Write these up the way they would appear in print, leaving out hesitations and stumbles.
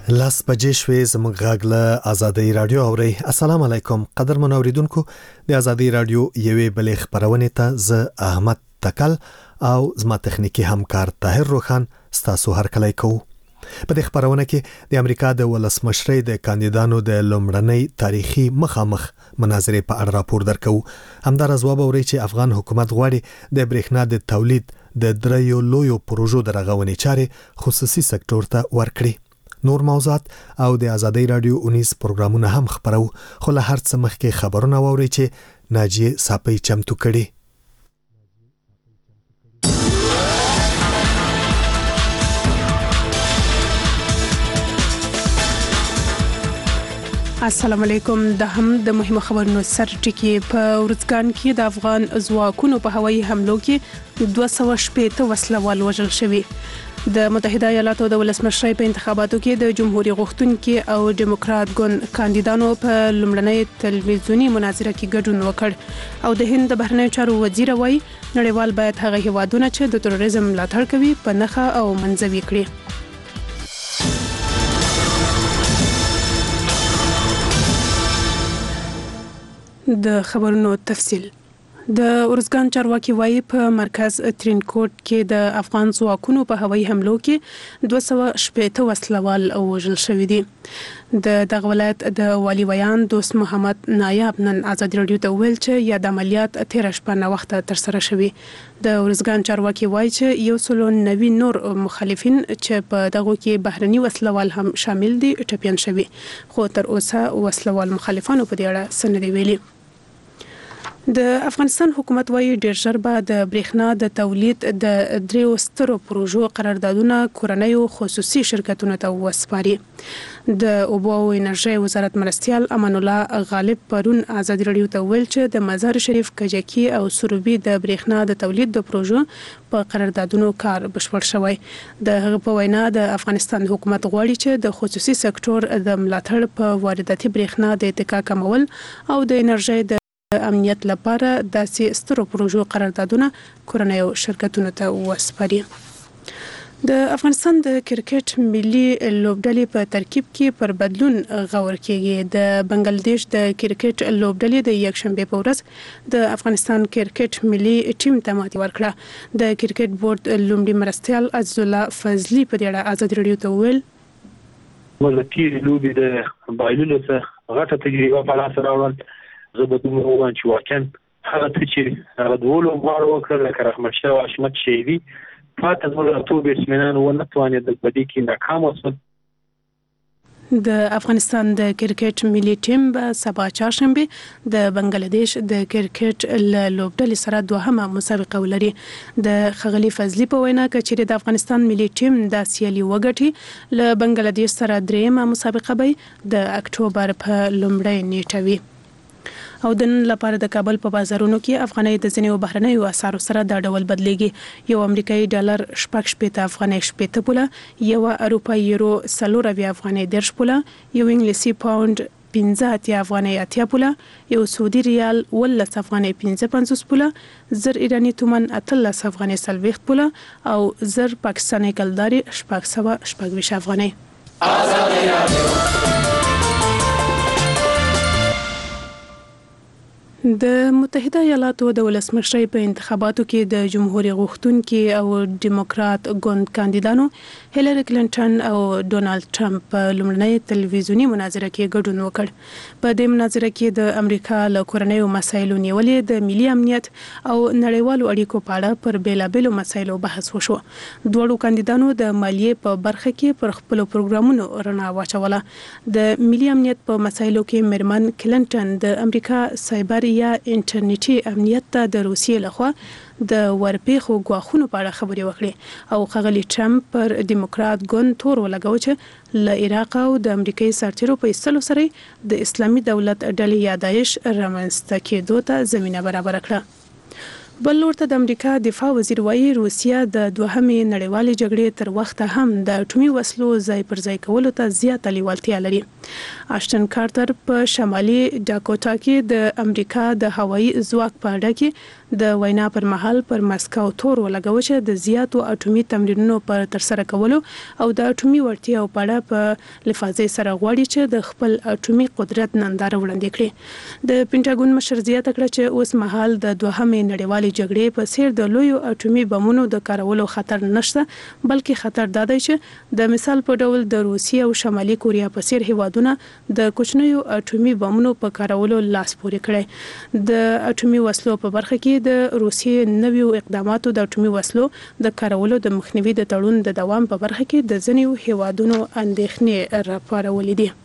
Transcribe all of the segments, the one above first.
لاس بجې شوې زموږ غږ له آزادۍ رادیو اوري. السلام علیکم قدرمن اوریدونکو، د آزادۍ رادیو یوې بلې خبرونه ته زه احمد تکل او زما تخنیکی همکار طاهر روخان ستاسو هرکلی کوو. په دې خبرونه کې د امریکا د ولسمشرۍ د کاندیدانو د لومړنۍ تاریخي مخامخ مناظرې په اړه راپور درکو. همدارس وب اوري چې افغان حکومت غواړي د برېښنا د تولید د دریو لویو پروژو د رغونې چارې خصوصي سکتور ته ورکړي. نور موضوعات او د آزادۍ رادیو 19 پروګرامونه هم خبرو، خو له هر څه مخکې خبرونه واوري چې ناجیه صاپی چمتو کړي. السلام علیکم. د مهمو خبرونو سر ټکی په ورځګان کې د افغان ځواکونو په هوایي حملو کې 260 وسلوال وژل شوي. د متحده ایالاتو د ولسمشرۍ په انتخاباتو کې د جمهوریت غوښتونکو او ډیموکرات ګوند کاندیدانو په لومړنۍ تلویزیونی مناظره کې ګډون وکړ او د هند د بهرنیو چارو وزیر وایي نړیوال باید هغه هیوادونه چې د تروریزم ملاتړ کوي په نښه او منځوي کړي. د خبرونو تفصیل. د ورځګان چارواکي وایي په مرکز ترینکوټ کې د افغان ځواکونو په هوایي حملو کې 260 وسلوال وژل شوي دي. د دغه ولایت د والي ویان دوست محمد نایاب نن آزادي رادیو ته ویل چې یا د عملیات 13 شپه نه وخت تر سره شوي. د ورځګان چارواکي وایي چې 190 نور مخالفین چې په دغه کې بهرني وسلوال هم شامل دي ټپيان شوي، خو تر اوسه وسلوال مخالفانو په دې اړه څه نه دی ویلي. د افغانستان حکومت وایي ډیر ژر به د برېښنا د تولید د دریو سترو پروژو قراردادونه کورنیو خصوصي شرکتونو ته وسپاري. د اوبو او انرژي وزارت مرستیال امان الله غالب پرون آزادي رادیو ته ویل چې د مزار شریف، کجکی او سروبي د برېښنا د تولید د پروژو په قراردادونو کار بشپړ شوی. د هغه په وینا د افغانستان حکومت غواړي چې د خصوصي سکتور د ملاتړ په وارداتي برېښنا د اتکا کمول او د انرژي د امنیت لپاره داسې سترو پروژو قراردادونه کورنیو شرکتونو ته وسپاري. د افغانستان د کرکټ ملي لوبډلې په ترکیب کې پر بدلون غور کېږي. د بنگلاديش د کرکټ لوبډلې د یکشنبه په ورځ د افغانستان کرکټ ملي ټیم ته ماتې ورکړه. د کرکټ بورډ لومړي مرستیال عزیز الله فضلي په دې اړه آزادي رادیو ته ویل موږ د تیر لوبې د بایللو څخه غټه تجربه په لاس راوړل. زه به دومره ووایم چې واقعا هغه څه چې هغه دولو غواړو وکړل لکه رحمت شاه او حشمت شیبي پاتې زموږ اتو بیټسمنان ونه توانېدل په دې کې ناکام وشول. د افغانستان د کرکټ ملي ټیم به سبا چهارشنبه د بنگلاديش د کرکټ لوبډلې سره دوهمه مسابقه ولري. د ښاغلي فضلي په وینا چې د افغانستان ملي ټیم د سیالي وګټي له بنگلاديش سره دریمه مسابقه به د اکتوبر په لومړۍ نیټه وي. او د نن لپاره د کابل په بازارونو کې افغاني د ځینو بهرنیو اسعارو سره د ډول بدلیږي. یو امریکایي ډالر 16 افغاني 8 پوله، یو اروپایي یورو 4 افغاني 10 پوله، یو انګلیسي پاوند 15 افغاني 8 پوله، یو سعودي ریال 13 افغاني 55 پوله، زر ایرانی تومان 13 افغاني 40 پوله او زر پاکستاني کلداري 620 افغاني. آزادي رادیو. د متحده ایالاتو د ولسمشرۍ په انتخاباتو کې د جمهوریت غوښتونکو او ډیموکرات ګوند کاندیدانو هیلری کلینټن او ډونالد ټرمپ په لومړنۍ تلویزیونی مناظره کې ګډون وکړ. په دې مناظره کې د امریکا له کورنیو مسایلو نیولې د ملي امنیت او نړیوالو اړیکو په اړه پر بیلابېلو مسایلو بحث وشو. دوړو کاندیدانو د مالیې په برخه کې پر خپل پروګرامونو رڼا واچوله. د ملي امنیت په مسایلو کې میرمن کلینټن د امریکا سایبر یا انټرنیټي امنیت ته د روسیې لخوا د ورپېښو ګواښونو په اړه خبرې وکړي او ښاغلي ټرمپ پر ډیموکرات ګوند تور ولګاوه چې له عراق او د امریکایي سرتیرو په ایستلو سره د اسلامي دولت ډلې یا داعش رامنځته کېدو ته زمینه برابره کړه. بل ورته د امریکا دفاع وزیر وایي روسیا د دوهمې نړیوالې جګړې تر وخته هم د اټومي وسلو ځای پر ځای کولو ته زیاته لیوالتیا لري. آشټن کارټر په شمالي ډاکوټا کې د امریکا د هوایي ځواک په اړه کې د وینا پر مهال پر مسکو تور ولګاوه چې د زیاتو اټومي تمرینونو پر ترسره کولو او د اټومي وړتیا په اړه په لفاظي سره غواړي چې د خپل اټومي قدرت ننداره وړاندې کړي. د پینټاګون مشر زیاته کړه چې اوس مهال د دوهمې نړیوالې جګړې په څیر د لویو اټومي بمونو د کارولو خطر نشته، بلکې خطر دا دی چې د مثال په ډول د روسیې او شمالي کوریا په څیر هیوادونه د کوچنیو اټومي بمونو په کارولو لاس پورې کړي. د اټومي وسلو په برخه کې د روسیې نویو اقداماتو د اټومي وسلو د کارولو د مخنیوي د تړون د دوام په برخه کې د ځینو هیوادونو اندېښنې راپارولې دي.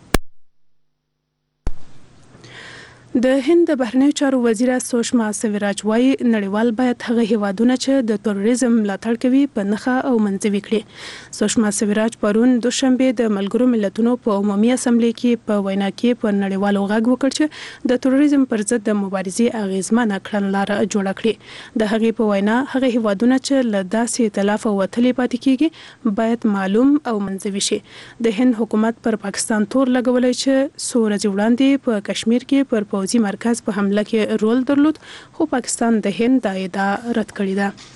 د هند د بهرنیو چارو وزیره سوشما سویراج وايي نړیوال باید هغه هیوادونه چې د تروریزم ملاتړ کوي په نخښه او منځوي کړي. سوشما سویراج پرون دوشنبه د ملګرو ملتونو په عمومي اسمبلی کې په وینا کې په نړیوالو غږ وکړ چې د تروریزم پر ضد د مبارزې اغیزمنه کړنلاره جوړه کړي. د هغې په وینا هغه هیوادونه چې له داسې ائتلاف او وتلې پاتې کیږي باید معلوم او منځوي شي. د هند حکومت پر پاکستان تور لګولای چې څو ورځې وړاندې په کشمیر کې پر پوځي مرکز په حمله کې رول درلود، خو پاکستان د هند دا ادعا رد کړې ده.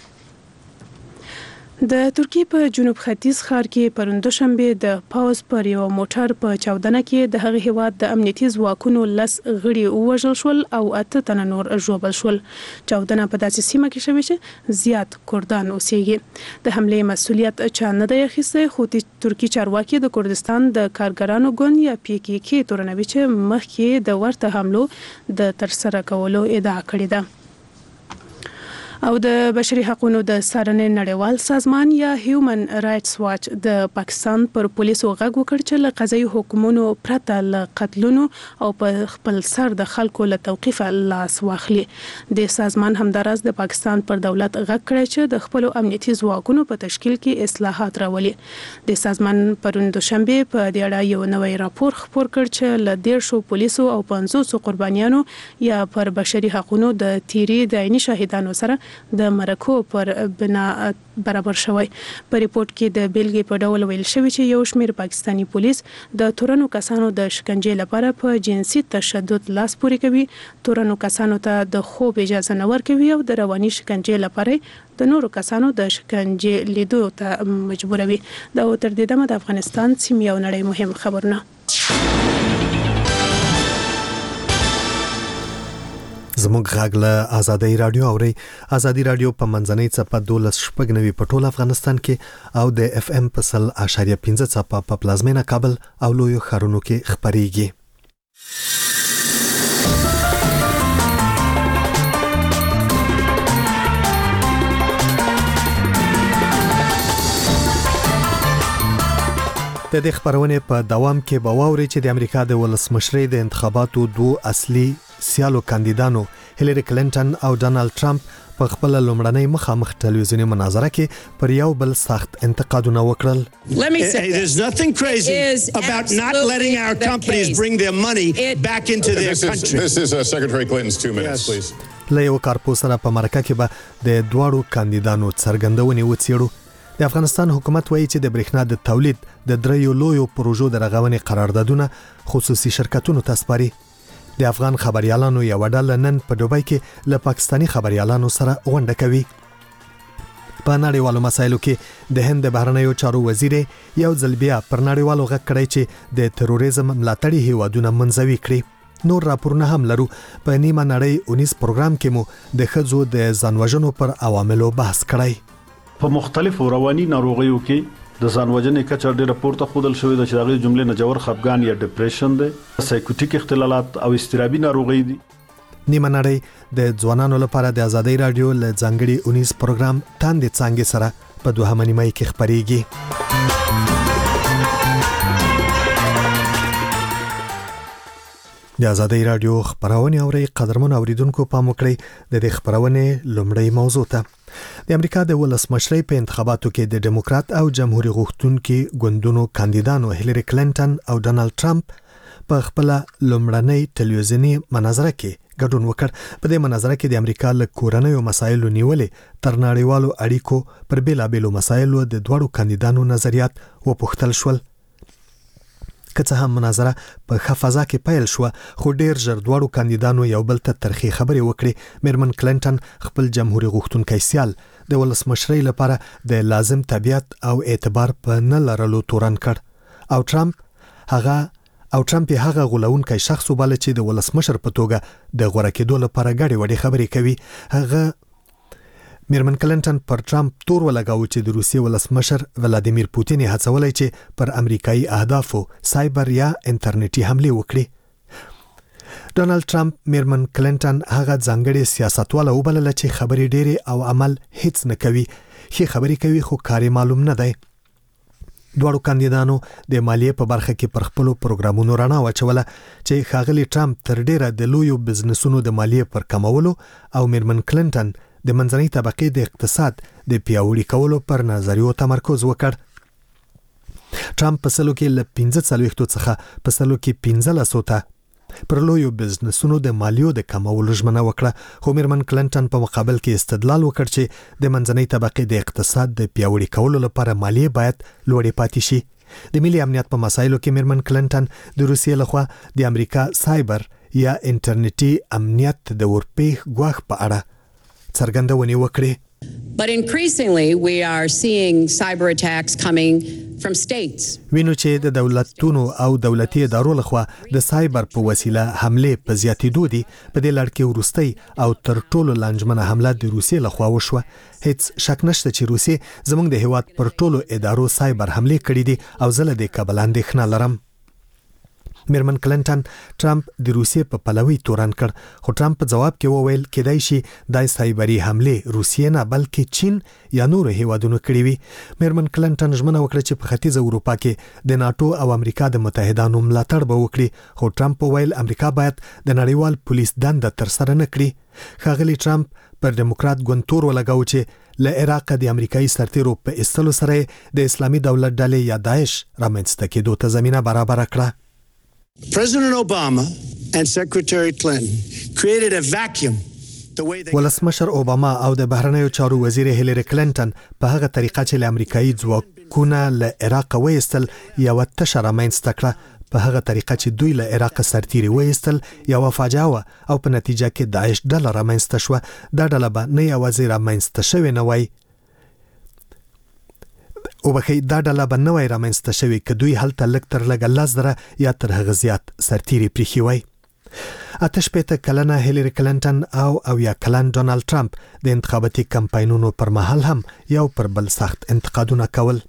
د ترکیې په جنوب ختیځ ښار کې پرون دوشنبه د پاوز پر یو موټر په چاودنه کې د هغه هیواد د امنیتي ځواکونو 10 غړي ووژل شول او 8 تنه نور ژوبل شول. چاودنه په داسې سیمه کې شوې چې زیات کردان اوسېږي. د حملې مسؤلیت چا نه دی اخیستی، خو ترکی چارواکي د کردستان د کارګرانو ګوند یا PKK تورنوي چې مخکې د ورته حملو د ترسره کولو ادعا کړې ده. او د بشري حقوقو د څارنې نړیوال سازمان یا هیومن رائټس واچ د پاکستان پر پولیسو غږ وکړ چې له قضایي حکمونو پرته له قتلونو او په خپل سر د خلکو له توقیف لاس واخلي. د سازمان همداراز د پاکستان پر دولت غږ کړی چې د خپل امنیتي ځواکونو په تشکیل کې اصلاحات راولي. د سازمان پرون دوشنبه په دې اړه یو نوی راپور خپور کړ چې له 150 پولیسو او 500 قربانیانو یا پر بشري حقوقو د تیری د عیني شاهدانو سره د مرکو پر بنا برابر شوی. په ریپورت کې د بیلګې په ډول ویل شوی چې یو شمېر پاکستانی پولیس د تورنو کسانو د شکنجې لپاره په جنسي تشدد لاس پورې کوي، تورنو کسانو ته د خوب اجازه نه ورکوي او د رواني شکنجې لپاره د نورو کسانو د شکنجې لیدو ته مجبوروي. دا تر دې دمه د افغانستان سیمې او نړۍ مهم خبرونه. زموږ غږ له آزادۍ رادیو اوري. آزادۍ رادیو په منځنۍ څپه 12.9 په ټول افغانستان کې او د FM په 100.5 څپه په پلازمینه کابل او لویو ښارونو کې خبريږي. د دې خبرونه په دوام کې به واوري چې د امریکا د ولسمشرۍ د انتخاباتو دوه اصلي سیالو کاندیدانو هیلری کلینټن او ډانلډ ټرمپ په خپل لومړنۍ مخامخ ټلویزیونی مناظره کې پر یو بل سخت انتقادونه وکړل. There's nothing crazy about not letting our companies bring their money back into their country. This is Secretary Clinton's 2 minutes, please. له یو کارپوس سره په مرکه کې به د دواړو کاندیدانو څرګندونې وڅېړو. د افغانستان حکومت وایي چې د برېښنا د تولید د دریو لویو پروژو د رغونې قراردادونه خصوصي شرکتونو ته سپاري. د افغان خبريالانو یو ډله نن په دوبۍ کې له پاکستاني خبريالانو سره غونډه کوي. په نړیوالو مسایلو کې د هند بهرنیو چارو وزیر یو ځل بیا پر نړیوالو غږ کړی چې د تروریزم ملاتړي هیوادونه منځوي کړي. نور راپورونه هم لرو. په نیمه نړۍ 19 پروګرام کې مو د خځو د ځانوژنو پر عواملو بحث کړی. په مختلفو رواني ناروغیو کې د ځانوژنې کچه ډېره پورته ښودل شوې ده چې هغې جملې نه ژور خفګان یا ډپریشن دی، سایکوټیک اختلالات او اضطرابي ناروغۍ دي. نیمه نړۍ د ځوانانو لپاره د آزادۍ رادیو له ځانګړي 19 پروګرام تاندې څانګې سره په دوهمه نیمه کې خبريږي. د آزادۍ رادیو خبرونه اوري. قدرمن اوریدونکو پام وکړئ د دې خبرونه لومړی موضوع ته. د امریکا د ولسمشرۍ په انتخاباتو کې د ډیموکرات او جمهوریت غوښتونکو ګوندونو کاندیدانو هیلری کلینټن او ډانلډ ټرمپ په خپل لومړنۍ ټلویزیونی مناظره کې ګډون وکړ. په دې مناظره کې د امریکا له کورنیو مسایلو نیولې تر نړیوالو اړیکو پر بیلابېلو مسایلو د دوړو کاندیدانو نظریات وپوښتل شول. که څه هم مناظره په ښه فضا کې پیل شو، خو ډیر ژر دواړو کاندیدانو یو بل ته ترخې خبرې وکړې. میرمن کلینټن خپل جمهوریت غوښتونکی سیال د ولسمشرۍ لپاره د لازم تبعیت او اعتبار په نه لرلو تورن کړ، او ټرمپ هغه غولونکی شخص وباله چې د ولسمشر په توګه د غوړه کېدو لپاره ګډې وډې خبرې کوي. هغه میرمن کلینټن پر ټرمپ تور ولګاوه چې د روسیې ولسمشر ولادیمیر پوتین هڅولای چې پر امریکایي اهدافو سایبر یا انټرنیټي حمله وکړي. ډونالد ټرمپ میرمن کلینټن هغه ځانګړي سیاستواله وبلله چې خبرې ډېرې او عمل هیڅ نه کوي. ښې خبرې کوي خو کار معلوم نه دی. دواړو کاندیدانو د مالیې په برخه کې پر خپل پروګرامونو رڼا واچوله چې ښاغلي ټرمپ تر ډیره د لویو بزنسونو د مالیې پر کمولو او میرمن کلینټن د منځنۍ طبقې د اقتصاد د پیاوړي کولو پر نظریو تمرکز وکړ. ټرمپ په سلو کې له 45 څخه په سلو کې 15 ته پر لویو بزنسونو د مالیو د کمولو ژمنه وکړه، خو میرمن کلینټن په مقابل کې استدلال وکړ چې د منځنۍ طبقې د اقتصاد د پیاوړي کولو لپاره مالیې باید لوړې پاتې شي. د ملي امنیت په مسایلو کې میرمن کلینټن د روسیې لخوا د امریکا سایبر یا انټرنیټي امنیت د ورپېښ ګواښ په اړه څرګندونې وکړې. But increasingly we are seeing cyber attacks coming from states. وینو چې د دولتونو او دولتي ادارو لخوا د سایبر په وسیله حمله په زیاتېدو دي. په دې لړ کې وروستۍ او تر ټولو لنجمنه حمله د روسیې لخوا وشوه. هیڅ شک نشته چې روسیې زموږ د هیواد پر ټولو ادارو سایبر حمله کړې دي او زه له دې کبله اندېښنه لرم. میرمن کلینټن ټرمپ د روسیې په پلوي تورن کړ، خو ټرمپ په جواب کې وویل کېدای شي د سایبري حمله روسیې نه بلکې چین یا نور هیوادونو کړې وي. میرمن کلینټن ژمنه وکړه چې په ختیځ اروپا کې د ناتو او امریکا د متحدانو ملاتړ به وکړي، خو ټرمپ وویل امریکا باید د نړیوال پولیس دنده تر سره نه کړي. ښاغلي ټرمپ پر ډیموکرات ګوند تور ولګاو چې له عراق د امریکایي سرتیرو په ایستلو سره د اسلامي دولت ډلې یا داعش رامنځته کېدو ته زمینه برابر کړه. President Obama and Secretary Clinton created a vacuum. ولسمشر اوباما او د بهرنیو چارو وزیر هیلری کلینټن په هغه طریقه چې له امریکایي ځواکونه له عراق وایستل یو تشه رامنځته کړه. په هغه طریقه چې دوی له عراق سرتیري وایستل یو فاجعه وه او په نتیجه کې داعش ډله رامنځته شوه. دا ډله به نه یوازې رامنځته شوې نه وای او بخې دا ډله به نه وای رامنځته شوې که دوی هلته لږ تر لږه 10,000 یا تر هغه زیات سرتیري پریښي وای. 88 کلنه هیلری کلینټن او یا کلن ډونالد ټرمپ د انتخاباتي کمپاینونو پر مهال هم یو پر بل سخت انتقادونه کول.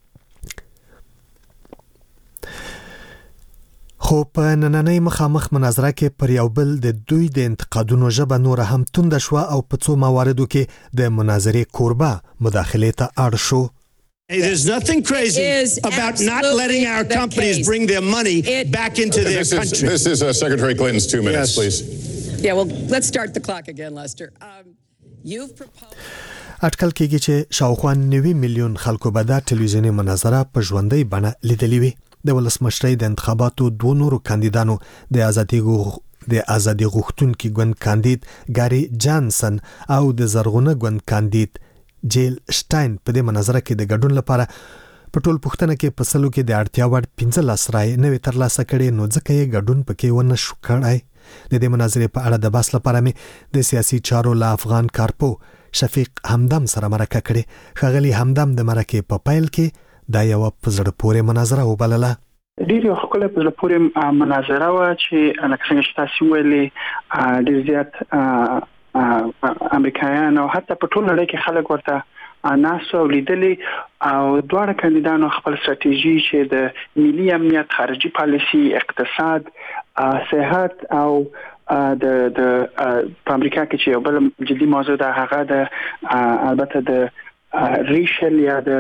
خو په نننۍ مخامخ مناظره کې پر یو بل د دوی د انتقادونو ژبه نور هم تونده شوه او په څو مواردو کې د مناظرې کوربه مداخلې ته اړ شو. Hey, there's nothing crazy about not letting our companies bring their money back into their country. This is Secretary Clinton's 2 minutes, Yes. please. Yeah, well, let's start the clock again, Lester. You've proposed... اټکل کېږي چې شاوخوا 90 میلیون خلکو به دا ټلویزیوني مناظره په ژوندۍ بڼه لیدلې وي. د ولسمشرۍ د انتخاباتو دوه نورو کاندیدانو د ازادي غوښتونکي ګوند کاندید ګاری جانسن او د زرغونه ګوند کاندید جیل شټاین په دې مناظره کې د ګډون لپاره په ټول پښتنه کې په سلو کې د اړتیا وړ 15 رای نوې ترلاسه کړي، نو ځکه یې ګډون پکې ونه شو کړای. د دې مناظرې په اړه د بحث لپاره مې د سیاسي چارو له افغان کارپو شفیق همدم سره مرکه کړې. ښاغلي همدم د مرکې په پیل کې دا یو په زړه پورې مناظره وبلله. ډېر خپل په زړه پورې مناظره و چې لکه څنګه چې تاسو ویلي ډېر زیات امریکایان او حتی په ټول نړۍ کې خلک ورته ناسو لیدلې او دواړه کاندیدانو خپل ستراتیژي چې د ملي امنیت، خارجي پالیسي، اقتصاد، صحت او د امریکا کې چې یو بل جدي موضوع ده هغه د البته د ریشل یا د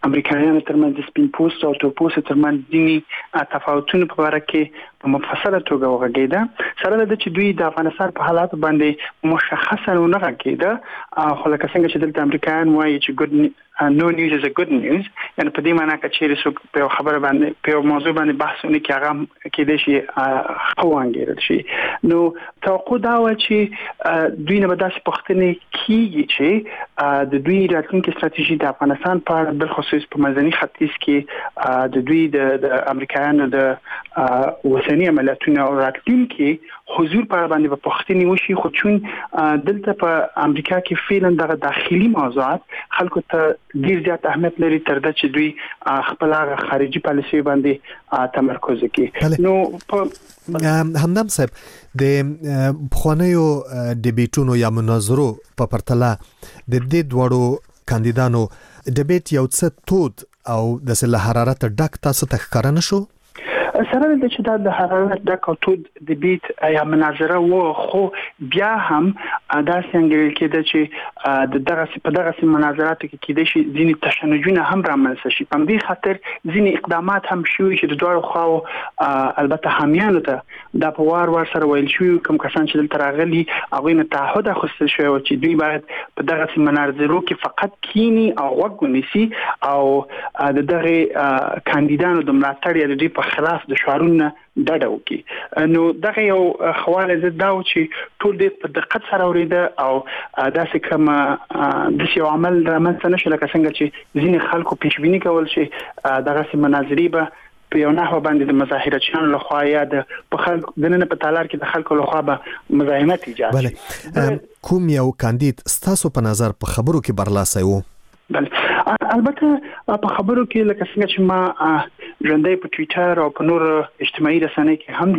امریکایانو ترمنځ سپین پوست او تور پوست ترمنځ ځینې تفاوتونه په اړه کې په مفصله توګه وغږیده سره د چې دوی د افغانستان په حالات باندې مشخصا نه غږیده خو لکه څنګه چې د امریکایان وایي چې no news is a good news یعنی په دې معنی کې چې څوک په خبره باندې په موضوع باندې بحثونه کوي هغه کې د شي خوانګیرل شي نو توقع دا و چې دوی نه بداسې پښتنې کیږي چې د دوی راتلونکي ستراتیژي د افغانستان په اړه بل خصوص په منځني ختیځ کې د دوی د امریکایانو د وسنی عملیاتونو راتلونکي حضور په اړه باندې په پښتنې وشي خو چون دلته په امریکا کې فعلا د داخلي موضوعات خلکو ته ډیر زیات اهمیت لري تر دا چې دوی خپل خارجي پالیسي باندې تمرکز کوي نو همدم صاحب د خوانیو ډیبیټونو یا مناظرو په پرتله د دې دوړو کاندیدانو ډیبیټ یو څه تود او د سله حرارت ډک تاسو ته ښکارا نشو سره د چې د حرارت د کوتود د بیت یا مناظره و خو بیا هم دا څنګه کېده چې د دغه مناظراتو کې کېده شي ځینې تشنجونه هم رامنځته شي په دې خاطر ځینې اقدامات هم شوي چې د دوه خواو البته حامیانو ته د په وار سره ویل شوی کوم کسان چې دلته راغلي هغه نه تعهد اخیستل شوی چې دوی باید په دغه مناظرو کې فقط کینی او وګونیسي او دغه کاندیدانو د ملاتړ یا د په خلاف د شعارونه ډډه وکړي نو دغه یو خواله زه دا و چې ټول دې په دقت سره اوریده او داسې کوم د یو عمل رامنځته نشو لکه څنګه چې ځینې خلکو پیشبینی کول چې دغه مناظري به په یو نحوه باندې د مظاهرچیانو لخوا یا د خلکو د نن په تالار کې د خلکو لخوا به مزاحمت ایجاد شي کوم یو کاندید ستاسو په نظر په خبرو کې برلاسه وو البته په خبرو کې لکه څنګه چې ما ژوندۍ په ټوئیټر او په نور اجتماعي رسنۍ کې هم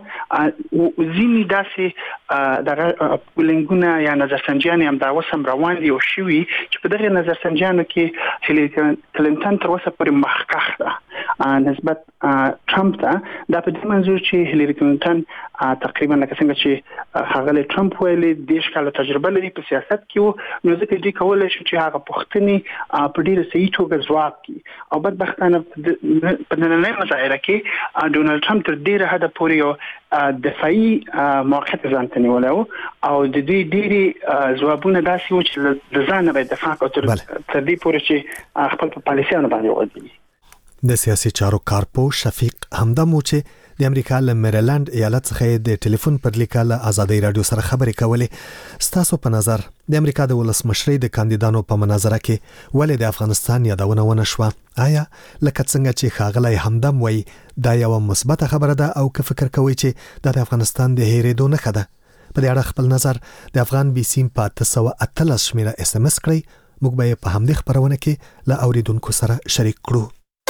لیده ځینې داسې دغه لینګونه یا نظرسنجیان هم دا وسم روان دي او شوي چې په دغه نظرسنجیانو کې هیلری کلینټن تر اوسه پورې مخکښ ده نسبت ټرمپ ته دا په دې منظور چې هیلری کلینټن تقریبا لکه څنګه چې هغه ټرمپ ویلي د شکل تجربه لري په سیاست کې نو ځکه دوی کولای شي چې هغه پښتني په ډیره صحیح توګه ځواب کړي او بدبختانه په نننۍ مظاهره کې ډونالد ټرمپ تر ډیره حد پورې یو دفاعي موقعیت ځان ته نیولی او د دوی ډیری ځوابونه داسې و چې د ځان نه باید دفاع کوي تر دې پورې چې خپل په پالیسیانو باندې وغځوي د سیاسي چارو کارپو شفیق همدم چې د امریکا له میریلند ایالت څخه د ټلیفون پر لیکاله آزادۍ رادیو سره خبرې کولې ستاسو په نظر د امریکا د ولسمشرۍ د کاندیدانو په مناظره کې ولې د افغانستان یادونه ونه شوه آیا لکه څنګه چې ښاغلی همدم وایي دا یو مثبت خبره ده او که فکر کوئ چې د افغانستان د هېرېدو نښه ده په دې اړه خپل نظر د افغان بي سیم په 813 شمیره SMS کړئ موږ به په همدې خبرونه کې له اوریدونکو سره شریک کړو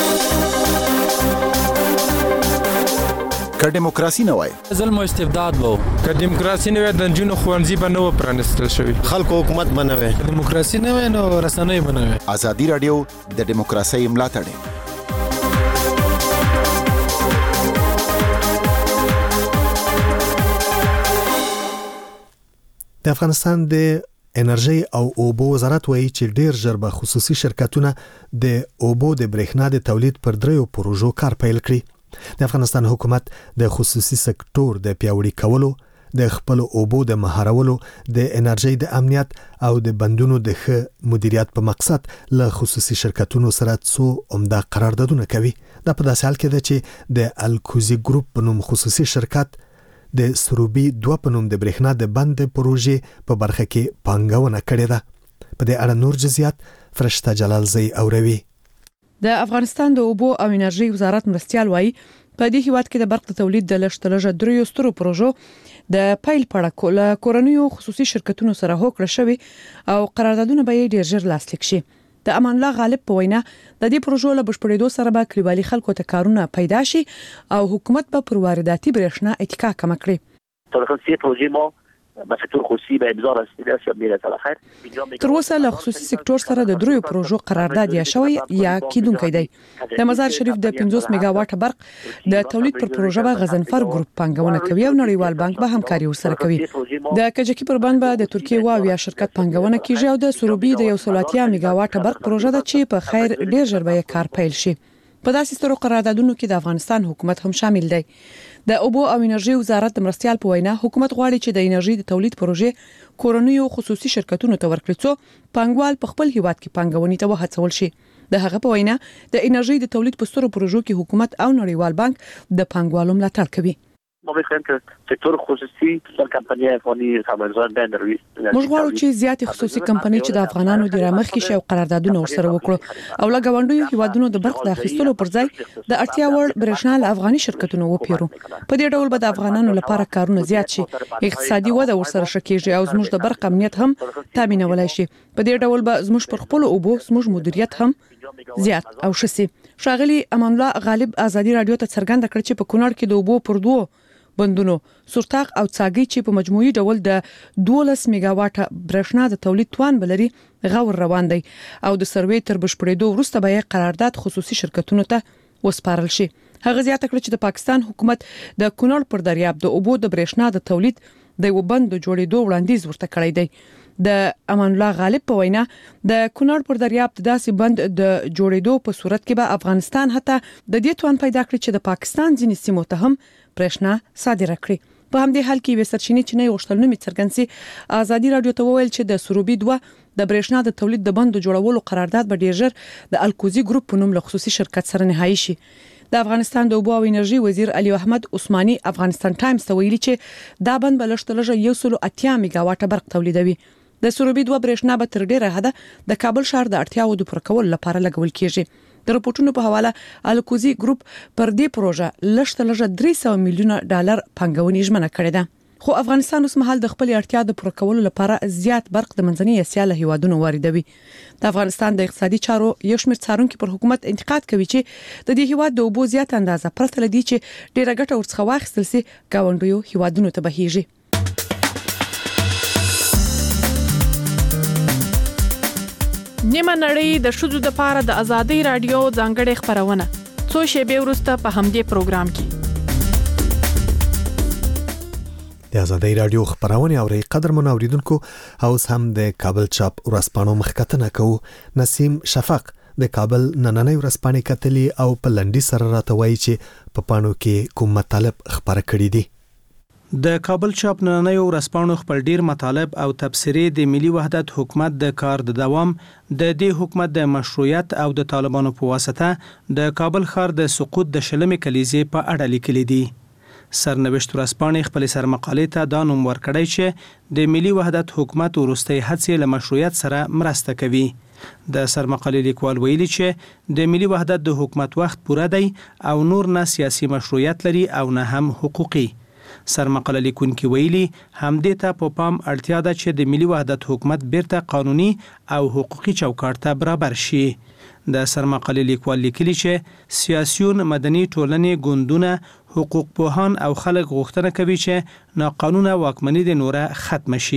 که دیموکراسي نه وای ظلم او استبداد وو که دیموکراسي نه وای د جنونو خوانځي به نو پرانستل شوی خلکو حکومت بنوي دیموکراسي نه وای نو رسنۍ بنوي ازادي رادیو د دیموکراسي ملاتړ د افغانستان د انرژي او اوبو وزارت وایي چې ډیر ژر به خصوصي شرکتونه د اوبو د برېښنا د تولید پر دریو پروژو کار پیل کړي د افغانستان حکومت د خصوصي سکتور د پیاوړي کولو د خپل اوبو د مهارولو د انرژي د امنیت او د بندونو د ښه مدیریت په مقصد له خصوصي شرکتونو سره څو عمده قراردادونه کوي دا په داسې حال کې ده چې د الکوزي ګروپ په نوم خصوصي شرکت د سروبي 2 په نوم د برېښنا د بند پروژې په برخه کې پانګونه کړې ده په دې اړه نور جزئیات فرشته جلالزی اوروي د افغانستان د اوبو او انرژي وزارت مرستيال وایي په دې هیواد کې د برق تولید د لشتلجه دریو سترو پروژو د پایل پړه کورنیو خصوصي شرکتونو سره هوکړه شوی او قراردادونه به ډیر ژر لاسلیک شي د امان الله غالب په وینا د دې پروژو له بشپړېدو سره به کلیوالي خلکو ته کارونه پیدا شي او حکومت به پر وارداتي برېښنا اتکا کم کړي تر څو پروژې مو سکتور خصوصي به ابزار استفاده میره تر خیر. تر اوسه له خصوصي سکتور سره د دریو پروژو قرارداد یا شوی یا کیدونکې دی. د مزار شریف د 50 میگا واټ برق د تولید پر پروژه به غزنفر ګروپ پنګونه کوي او نړیوال بانک به همکاري ورسره کوي. د کجکی پر باندې به د ترکیه واویا شرکت پنګونه کیږي او د سروبي د 130 میگا واټ برق پروژه د چی په خیر ډیر ژر به کار پیل شي. په داسې سترو قراردادونو کې د افغانستان حکومت هم شامل دی. د اوبو او انرژي وزارت د مرستيال په وینا حکومت غواړي چې د انرژي د تولید پروژې کورنیو خصوصي شرکتونو ته ورکړي څو پنګوال په خپل هیواد کې پنګونې ته وهڅول شي. د هغه په وینا د انرژي د تولید په سترو پروژو کې حکومت او نړیوال بانک د پنګوالو ملاتړ کوي. ما می‌خوایم که سکتور خصوصي در کمپنی افغانی سامانزان بندروي موږ غواړو چې زیات خصوصي کمپنی چې د افغانانو د رامخ کې شي او قراردادونه ورسره وکړو او لګاونډیو هیوادونو د برق د اخیستلو پر ځای د اړتیا وړ برېښنا له افغاني شرکتونو وپیرو. په دې ډول به د افغانانو لپاره کارونه زیات شي، اقتصادي وده ورسره شکیږي او زموږ د برق امنیت هم تامینولای شي. په دې ډول به زموږ پر خپل اوبو زموږ مدیریت هم زیات او شسي. شاغلي امان الله غالب ازادي رادیو ته څرګنده کړ چې په کونړ کې د اوبو پر دوه بندونو سورتاق او څاګي چې په مجموعي ډول د 12 میگا واټ برېښنا د تولید توان بلري غور روان دی او د سروې تر بشپړېدو وروسته به قرارداد خصوصي شرکتونو ته وسپارل شي. هغه زیاته کړ چې د پاکستان حکومت د کونړ پر دریاب د اوبو د برېښنا د تولید د وبند جوړېدو وړاندیز ورته کړی دی. د امان الله غالب په وینا د کونړ پر دریاب د داسې بند د جوړېدو په صورت کې به افغانستان حتی د دې توان پیدا کړي چې د پاکستان ځینې سیمو ته هم برېښنا صادره کړي. په همدې حال کې وسرچینی چې نه غوښتل نو څرګندسي ازادي رادیو ته وویل چې د سروبي 2 د برېښنا د تولید د بند جوړولو قرارداد به ډیر ژر د الکوزي ګروپ په نوم له خصوصي شرکت سره نهایی شي. د افغانستان د اوبو او انرژي وزیر علي احمد عثماني افغانستان ټایمز ته ویلي چې دا بند بلشتلجه 180 میگا واټ برق تولیدوي. د سروبي 2 برېښنا به تر ډیره حد د کابل ښار د اړتیاو د پوره کولو لپاره لګول کیږي. د رپورټونو په حواله الکوزي ګروپ پر دې پروژه لشتلجه 300 میلیونه ډالر پنګونې ژمنه کړې ده. خو افغانستان اوس مهال د خپل اړتیا د پوره کولو لپاره زیات برق د منځنۍ اسیا له هیوادونو واردوي. د افغانستان د اقتصادي چارو یو شمېر څارونکو پر حکومت انتقاد کوي چې د دې هیواد د اوبو زیات اندازه پرته لدی چې ډیره ګټه ورڅخه واخیستل سي گاونډیو هیوادونو ته بهيږي. نیمه نړۍ د شذو د پاره د ازادي رادیو ځانګړې خبرونه څو شیبې وروسته په همدې پروګرام کې د ازادي رادیو خبرونه اوري قدرمن اوریدونکو اوس هم د کابل چاپ ورسپانو مخکتنه کو نسیم شفق د کابل نننۍ ورسپانې کتلی او په لنډي سره راټوي چې په پانو کې کوم مطالب خبره کړی دي. د کابل چاپ نننۍ ورسپانو خپل ډیر مطالب او تبصرې د ملي وحدت حکومت د کار د دوام د دې حکومت د مشروعیت او د طالبانو په واسطه د کابل ښار د سقوط د شلمې کلیزې په اړه لیکلي دي. سرنوشت ورسپانې خپل سرمقالې ته دا نوم ورکړی چې د ملي وحدت حکومت ورستۍ هڅې له مشروعیت سره مرسته کوي. د سرمقالې لیکوال ویلي چې د ملي وحدت د حکومت وخت پوره دی او نور نه سیاسي مشروعیت لري او نه هم حقوقي. سرمقاله لیکونکي ویلي همدې ته په پام اړتیا ده چې د ملي وحدت حکومت بیرته قانوني او حقوقي چوکاټ ته برابر شي. د سرمقاله لیکوال لیکلي چې سیاسيون، مدني ټولنې، ګوندونه، حقوق پوهان او خلک غوښتنه کوي چې ناقانونه واکمني د نوره ختم شي.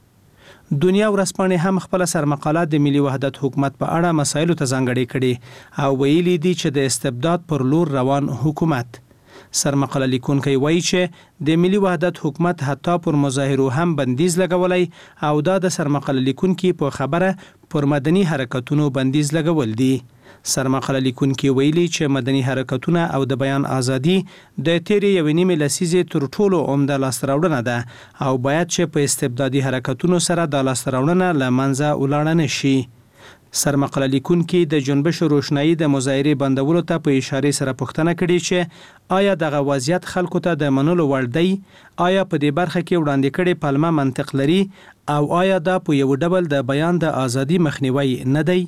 دنیا ورسپانې هم خپل سرمقاله د ملي وحدت حکومت په اړه مسایلو ته ځانګړې کړي او ویلي دي چې د استبداد پر لور روان حکومت. سرمقاله لیکونکي وایي چې د ملي وحدت حکومت حتی پر مظاهرو هم بندیز لګولای او دا د سرمقاله لیکونکي په خبره پر مدني حرکتونو بندیز لګول دي. سرمقاله لیکونکي ویلي چې مدني حرکتونه او د بیان ازادي د تیرې یوې نیمې لسیزې تر ټولو عمده لاسته ده او باید چې په استبدادي حرکتونو سره د لاسته راوړنه له منځه ولاړ نه شي. سرمقاله لیکونکي د جنبش روشنايي د مظاهره بندولو ته په اشاره سره پوښتنه کړې چې آیا دغه وضعیت خلکو ته د منلو وړ دی؟ آیا په دې برخه کې وړاندې کړي پلمه منطق لري او آیا دا په یو ډول د بیان د ازادي مخنیوي نه دی؟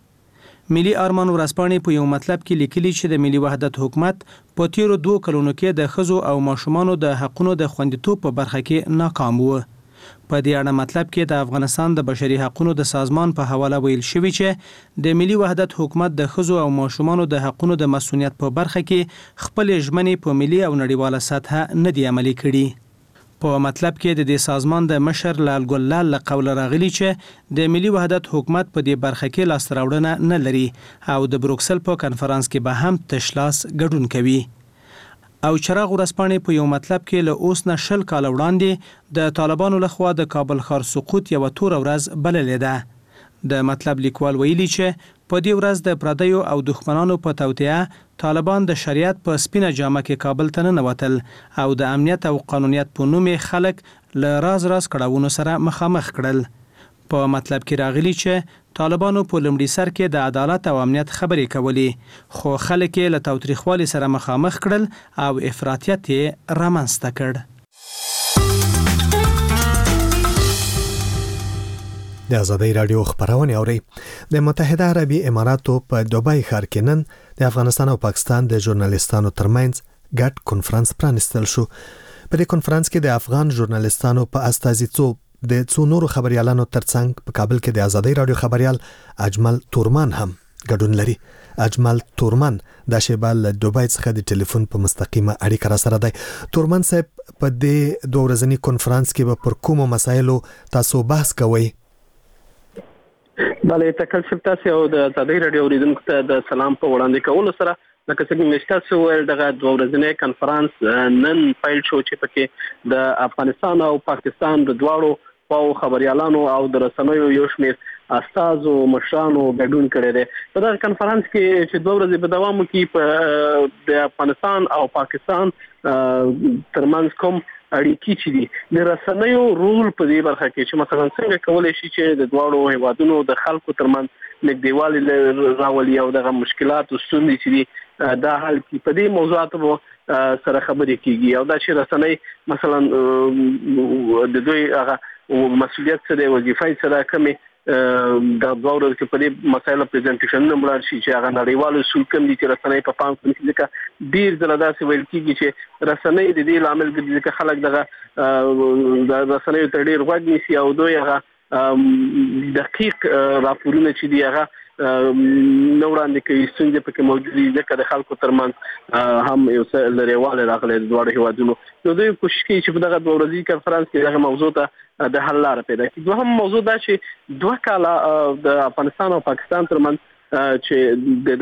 ملي ارمان ورسپانې په یو مطلب کې لیکلي چې د ملي وحدت حکومت په تیرو 2 کلونو کې د خزو او ماشومانو د حقونو د خوندیتوب په برخه کې ناکام و. په دې اړه مطلب کې د افغانستان د بشري حقوقو د سازمان په حواله ویل شوی چې د ملي وحدت حکومت د خزو او ماشومانو د حقوقو د مسؤلیت په برخه کې خپل ژمنې په ملي او نړیواله سطح نه دی عملي کړي. په مطلب کې د دې سازمان د مشر لال ګلال له قوله راغلی چې د ملي وحدت حکومت په دې برخه کې لاس راوړنه نه لري او د بروکسل په کانفرنس کې به هم تشلاس ګډون کوي. او چراغ ورځپاڼې په یو مطلب کې له اوس نه 20 کال وړاندې د طالبانو لخوا د کابل ښار سقوط یو تور ورځ بللې ده. د مطلب لیکوال ویلي چې په دې ورځ د پردیو او دښمنانو په توطئه طالبان د شریعت په سپینه جامه کې کابل ته ننوتل او د امنیت او قانونیت په نوم خلک له راز کړهونو سره مخامخ کړل. په مطلب کې راغلی چې طالبانو په لومړي سر کې د عدالت او امنیت خبرې کولې خو خلک یې له تاوتریخوالي سره مخامخ کړل او افراطیت یې رامنځته کړ. د آزادۍ رادیو خبرونه اوري. د متحده عربي اماراتو په دوبای ښار کې نن د افغانستان او پاکستان د ژورنالیستانو ترمنځ ګډ کنفرانس پرانستل شو. په دې کنفرانس کې د افغان ژورنالیستانو په استازیتوب د څو نورو خبريالانو ترڅنګ په کابل کې د آزادۍ رادیو خبريال اجمل تورمان هم ګډون لري. اجمل تورمان د شیبال دوبای څخه د ټلیفون په مستقیمه اړیکه را سره دی. تورمان صاحب په دې دوه ورځنی کنفرانس کې به پر کومو مسایلو تاسو بحث کوئ؟ بله تکل شپتاسي او د آزادۍ رادیو اوریدونکو ته د سلام په وړاندې کولو سره لکه څنګه مشتاسو ول دغه دوه ورځنی کنفرانس نن پیل شو چې پکې د افغانستان او پاکستان د دواړو په خبريالانو او د رسنیو یو شمېر استازو مشرانو ګډون کړی دی. په دغه کنفرانس کې چې دوه ورځې په دوام کې په د افغانستان او پاکستان ترمنځ کوم اړیکې چې دي د رسنیو رول په دې برخه کې چې مثلا څنګه کولای شي چې د دواړو هیوادونو د خلکو ترمنځ نږدېوالی راولي او دغه مشکلات او ستونزې چې دي دا حل کړي. په دې موضوعاتو سره خبرې کیږي او دا چې رسنۍ مثلا د دوی هغه مسؤلیت سره وظیفه سره کومه د دوه ورځې کې په دې مسایلو پریزنټیشن نمبر شي چې هغه نړیوالو اصول کوم دي چې رسنۍ په پام کې نیسي. ځکه ډیر ځله داسې ویل کیږي چې رسنۍ د دې لامل ګرځي چې خلک دغه د رسنیو تر ډیر غوږ نیسي او دوی هغه دقیق راپورونه چې دی هغه نو وړاندې کوي څنګه پکې موجود دي ځکه د خلکو ترمنځ هم یو څه لريواله راغلي د دوه هیوادونو. نو دوی کوشش کوي چې په دغه دوه ورځې کنفرانس کې دغه موضوع ته د حل لار پیدا کړي. دوهم موضوع دا چې 2 کاله د افغانستان او پاکستان ترمنځ چې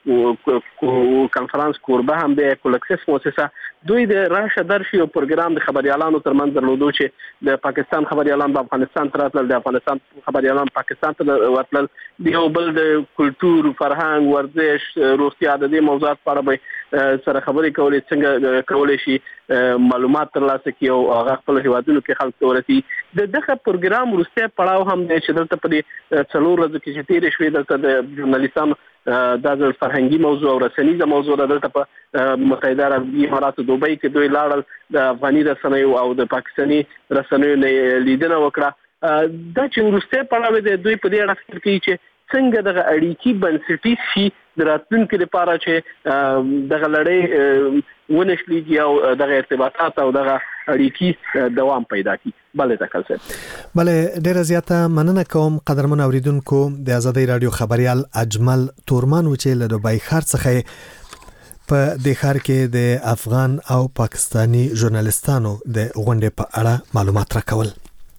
دغه کنفرانس کوربه هم د کولکسس مؤسسه دوی د راشه درشي او پروګرام د خبريالانو ترمنځ درلودو چې د پاکستان خبريالان په افغانستان تراتل د افغانستان خبريالان پاکستان ته ورتل دی او بل د کلچر فرهنګ ورزش روغتیا د دې موضوعات په اړه سره خبرې کولې څنګه کولای شي معلومات ترلاسه کړي او هغه خپل هیوادونو کې خلک ورسي. دغه پروګرام ورسته پړاو هم د شدت په دې څلور ورځې کې چې تیر شوې د ژورنالیستانو د فرهنګي موضوع او رسنیزه موضوع دلته په متحده عربي اماراتو دوبۍ کې دوی لاړل د افغاني رسنیو او د پاکستاني رسنیو لیدنه وکړه. دا چې ورسته پړاو د دوی په دې اړه فکر کوي چې څنګه دغه اړیکی بنسټیز شي د راتلونکو لپاره چې دغه لړۍ ونشلېږي او دغه ارتباطات او دغه اړیکی دوام پیدا کړي. بله تکل صاحب بله ډیره زیاته مننه کوم قدرمن اوریدونکو. د آزادۍ رادیو خبريال اجمل تورمان و چې له دوبۍ ښار څخه په د ښار کې د افغان او پاکستانی ژورنالیستانو د غونډې په اړه معلومات راکول.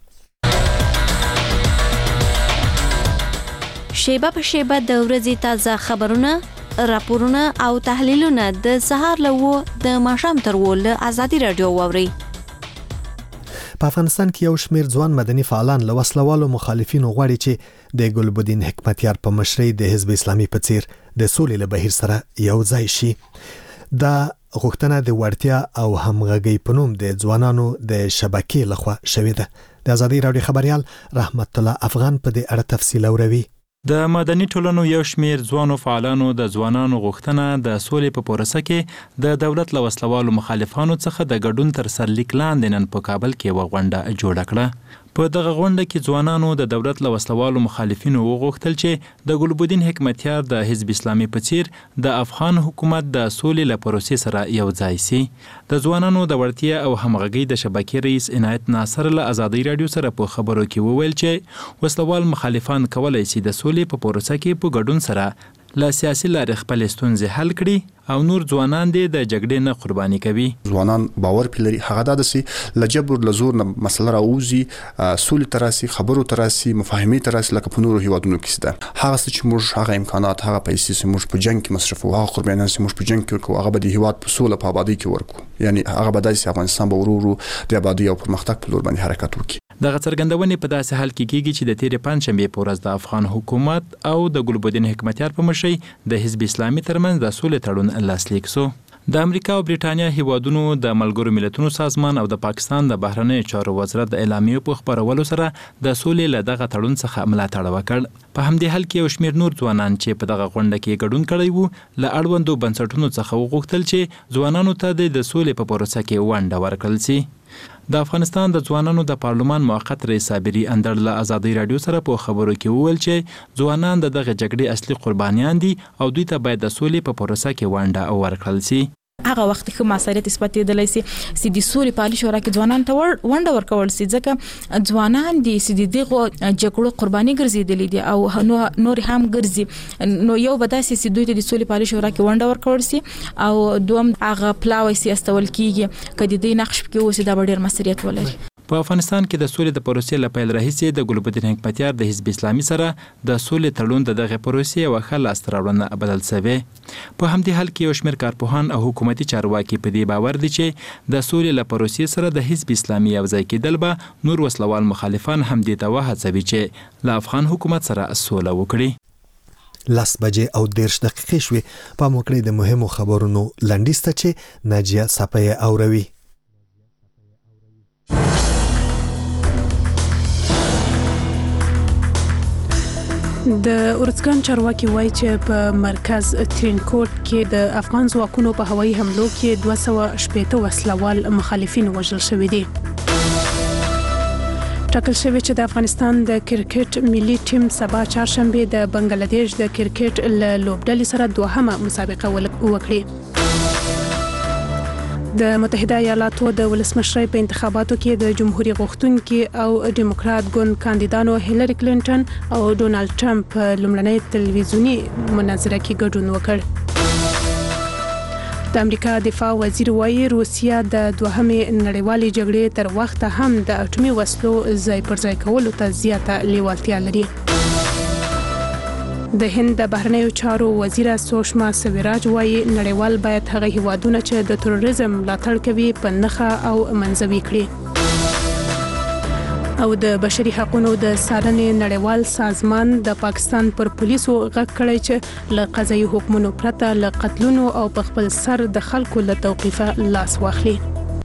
شیبه په شیبه د ورځې تازه خبرونه، راپورونه او تحلیلونه د سهار له د ماښام تر له آزادۍ رادیو واوري. په افغانستان کې یو شمېر ځوان مدني فعالان له وسلوالو مخالفینو غواړي چې د ګلبدین حکمتیار په مشرۍ د حزب اسلامي په څیر د سولې له بهیر سره یو ځای شي. دا غوښتنه د وړتیا او همغږۍ په نوم د ځوانانو د شبکې لخوا شوې ده. د آزادۍ رادیو خبريال رحمت الله افغان په دې اړه تفصیل اوروي. د مدني ټولنو یو شمیر ځوانو فعالانو د ځوانانو غوښتنه د سولې په پروسه کې د دولت له وسلوالو مخالفانو څخه د ګډون تر سرلیک لاندې نن په کابل کې یوه غونډه جوړه کړه. په دغه غونډه کې ځوانانو د دولت له وسلوالو مخالفینو وغوښتل چې د ګلبدین حکمتیار د حزب اسلامي په څیر د افغان حکومت د سولې له پروسې سره یو ځای سي. د ځوانانو د وړتیا او همغږۍ د شبکې رئیس عنایت ناصر له آزادۍ رادیو سره په خبرو کې وویل چې وسلوال مخالفان کولای شي د سولې په پروسه کې په ګډون سره له سیاسي لارې خپل ستونزې حل کړي او نور ځوانان دې د جګړې نه قرباني کوي. ځوانان باور پلري هغه د سي لجبر لزور نه مسله راوځي، سولې تراسي، خبرو تراسي، مفاهمي تراسي لکه په نورو هیوادونو کې ده. هغه چې موږ هغه امکانات، هغه پیسې چې موږ په جنگ کې مصرفو، هغه قربانیان چې موږ په جنگ کې ورکو، هغه به د هیواد په سوله په آبادی کې ورکو. یعنی هغه به د افغانستان به ورو د آبادی او پرمختګ په لور باندې حرکت وکړي. دغه څرګندونې په داسې حال کې کیږي چې د تیرې پنځشنبې په ورځ د افغان حکومت او د ګلبدین حکمتیار په مشرۍ د حزب اسلامي ترمنځ د سولې تړون لاسلیک شو. د امریکا او بریټانیا هیوادونو د ملګرو ملتونو سازمان او د پاکستان د بهرنیو چارو وزارت د اعلامیې په خبرولو سره د سولې له دغه تړون څخه ملاتړ وکړ. په همدې حال کې یو شمېر نور ځوانان چې په دغه غونډه کې ګډون کړی وو له اړوندو بنسټونو څخه وغوښتل چې ځوانانو ته د سولې په پروسه کې ونډه ورکړل شي. د افغانستان د ځوانانو د پارلمان موقت رئیس صابري اندړ له ازادي رادیو سره په خبرو کې وویل چې ځوانان د دغه جګړې اصلي قربانیان دي او دوی ته باید د سولې په پروسه کې ونډه ورکړل شي. هغه وخت کې مساریت اثبات دیدلای سي چې د سولې پالي شورا کې ځوانان ته ونډه ورکول سي، ځکه ځوانان دي چې دغه جګړو قرباني ګرځیدلې دي او نور هم ګرځي. نو یو بداسي چې دوی ته د سولې پالي شورا کې ونډه ورکول سي او دوم هغه پلاوي سي استول کیږي کدي د نقش کې اوسې د ډېر مساریت ولري. په افغانستان کې د سولې د پروسې له پیل راهیسې د ګلبدین حکمتیار د حزب اسلامي سره د سولې تړون د دغه پروسې یوه ښه لاسته راوړنه بدل شوې. په همدې حال کې یو شمېر کارپوهان او حکومتي چارواکي په دې باور دي چې د سولې له پروسې سره د حزب اسلامي یوځای کېدل به نور وسلوال مخالفان هم دې ته وهڅوي چې له افغان حکومت سره سوله وکړي. 10 بجې او 10 دقیقې شوې. په موکړې د مهمو خبرونو لنډیسته چې ناجیه صفیه اوروي. د ارزګان چارواکي وایي چې په مرکز ترینکوټ کې د افغان ځواکونو په هوایي حملو کې 280 وسلوال مخالفین وژل شوي دي. ټاکل شوی چې د افغانستان د کرکټ ملي ټیم سبا چهارشنبه د بنگلاديش د کرکټ لوبډلې سره دوهمه مسابقه وکړي. د متحده ایالاتو د ولسمشرۍ په انتخاباتو کې د جمهوریت غوښتونکي او ډیموکرات ګوند کاندیدانو هیلری کلینټن او ډونالد ټرمپ په لومړنۍ تلویزیونی مناظره کې ګډون وکړ. د امریکا دفاع وزیر وایي روسیا د دوهمې نړیوالې جګړې تر وخته هم د اټومي وسلو ځای پر ځای کولو ته زیاته لیوالتیا لري. د هند د بهرنیو چارو وزیر سوشما سویراج وایي نړیوال باید هغه هیوادونه چې د تروریزم ملاتړ کوي په نښه او منځوي کړي. او د بشري حقوقو د څارنې نړیوال سازمان د پاکستان پر پولیسو غږ کړی چې له قضایي حکمونو پرته له قتلونو او په خپل سر د خلکو له توقیفه لاس واخلي.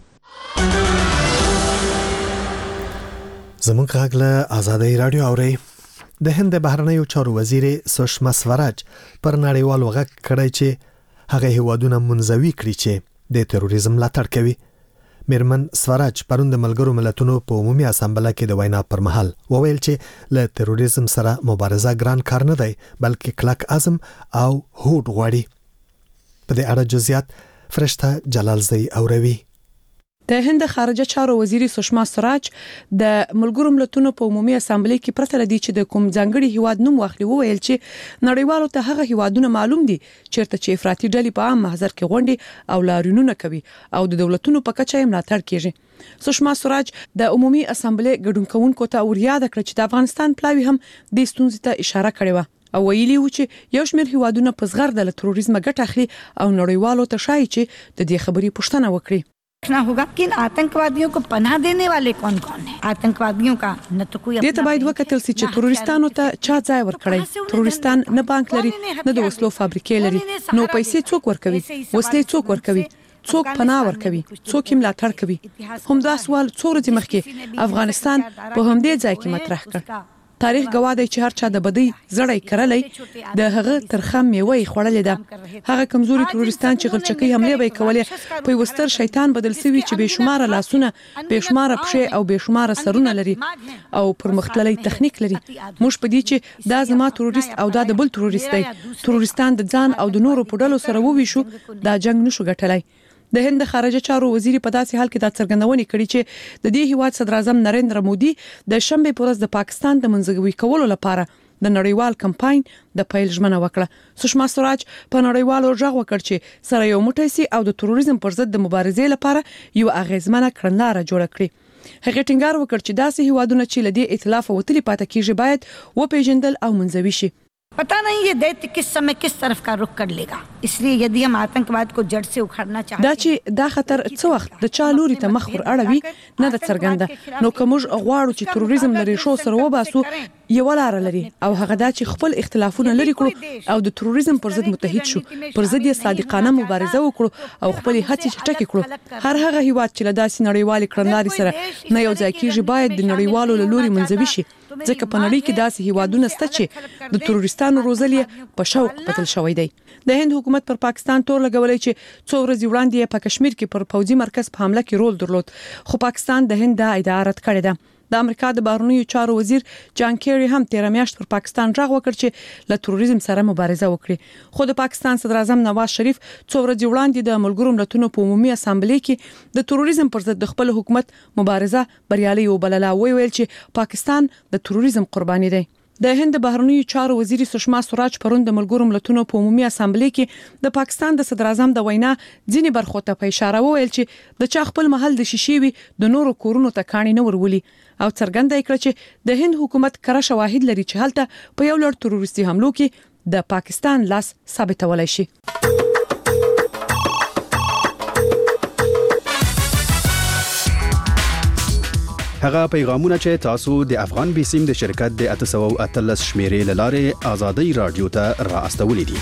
زموږ غږ له آزادۍ رادیو اوري. د هند بهرنیو چارو وزیر سوشما سوراج پر نړیوالو غږ کړی چې هغه هیوادونه منځوي کړي چې د تروریزم ملاتړ کوي. میرمن سوراج پرون د ملګرو ملتونو په عمومي اسامبله کې د وینا پر مهال وویل چې له تروریزم سره مبارزه ګران کار نه دی بلکې کلک عزم او هوډ غواړي. په دې اړه جزئیات فرشته جلالزئی اوروي. د هند خارجه چارو وزیر سوشما سوراج د ملګرو ملتونو په عمومي اسامبلې کې پرته لدی چې د کوم ځانګړي هیواد نوم واخلي وویل چې نړیوالو ته هغه هیوادونه معلوم دي چیرته چې افراطي ډلې په عام محضر کې غونډې او لاریونونه کوي او د دولتونو په کچه یې ملاتړ کوي. سوشما سوراج د عمومي اسامبلې ګډون کوونکو ته ورياده کړ چې د افغانستان پلاوی هم د ستونزې ته اشاره کړې و او ویلي و چې یو شمېر هیوادونه په زغرد له تروریزم ګټه اخلي او نړیوالو ته شایي چې د دې خبرې پوښتنه وکړي. देखना होगा कि इन आतंकवादियों को पनाह देने वाले कौन-कौन हैं आतंकवादियों का न तो कोई دې ته باید وکتل چې تروریستانو ته چا ځای ورکړي. تروریستان نه بانک لري نه د وسلو فابریکې لري، نو پیسې څوک ورکوي، وسلې څوک ورکوي، څوک پناه ورکوي، څوک ملاتړ کوي. همدا سوال څو ورځې مخکې افغانستان په همدې ځای کې مطرح کړ. تاریخ گواه دی چې هر چا د بدی زړی کرلې د هغه ترخه میوه خړلې ده. هغه کمزوري تروریستان چې غلچکی حمله به کولې په وستر شیطان بدل سوي چې بشمار لاسونه، بشمار پښې او بشمار سرونه لري او پرمختللي تخنیک لري. موږ په دې چې دا زما تروریست او دا د بل تروریست دی، تروریستان د ځان او د نورو په ډلو سره وویشو، دا جنگ نشو ګټلای. د هند خارجه چارو وزیر په داسې حال کې دا څرګندونه کړې چې د دې هیواد صدر اعظم نریندر مودي د شنبه په ورځ د پاکستان د منځګړي کولو لپاره د نړیوال کمپاین د پیل ژمنه وکړه. سشما سوراج په نړیوالو ژغ وکړ چې سره یو موټی سي او د تروریزم پر ضد د مبارزې لپاره یو اغیزمنه کړنلاره جوړه کړي. هغه ټینګار وکړ چې داسې هیوادونه چې لدی ائتلاف وتلی پاتې کیږي باید و پیژندل او منځوي شي. पता नहीं ये दैत्य किस समय किस तरफ का रुख कर लेगा, इसलिए यदि हम आतंकवाद को जड़ से उखाड़ना चाहते دا چې دا خطر څو وخت د چا لوري ته مخ ور اړوي نه د څرګنده نو کوم غواړو چې تروریزم لري شو سره وباسو یو لار لري او هغه دا چې خپل اختلافونه لري کړو او د تروریزم پر ضد متحد شو پر ضد یې صادقانه مبارزه وکړو او خپل هڅې چټکې کړو. هر هغه هیواد چې لداسي نړیوالې کړنلارې سره نه یو ځای کیږي باید د نړیوالو لوري منځوي شي ځکه په نړۍ کې داسې هیوادونه شته چې د تروریستانو روزلې په شوق بدل شوی دی. د هند حکومت پر پاکستان تور لګولې چې څو ورځې وړاندې په کشمیر کې پر پوځي مرکز په حمله کې رول درلود خو پاکستان د هند د ادعا رد کړې ده. د امریکا د بهرنیو چارو وزیر جان کیری هم 13 میاشت پر پاکستان ژغ وکړ چې له تروریزم سره مبارزه وکړي. خو د پاکستان صدر اعظم نواز شریف څو ورځې وړاندې د ملګرو ملتونو په عمومي اسامبلې کې د تروریزم پر ضد د خپل حکومت مبارزه بریالي وبلله. ویل چې پاکستان د تروریزم قرباني دی. د هند بهرنیو چارو وزیر سشما سوراج پرون د ملګرو ملتونو په عمومي اسامبلې کې د پاکستان د صدر اعظم د وینا ځینې برخو ته په اشاره وویل چې د چا خپل محل د شیشې وي د نورو کورونو ته کاڼي نه ورولي او څرګنده کړ چې د هند حکومت کره شواهد لري چې هلته په یو لړ تروریستي حملو کې د پاکستان لاس ثابتولای شي. هغه پیغامونه چې تاسو د افغان بیسیم د شرکت د 813 شمیرې لاره آزادۍ رادیو ته را استولې دي.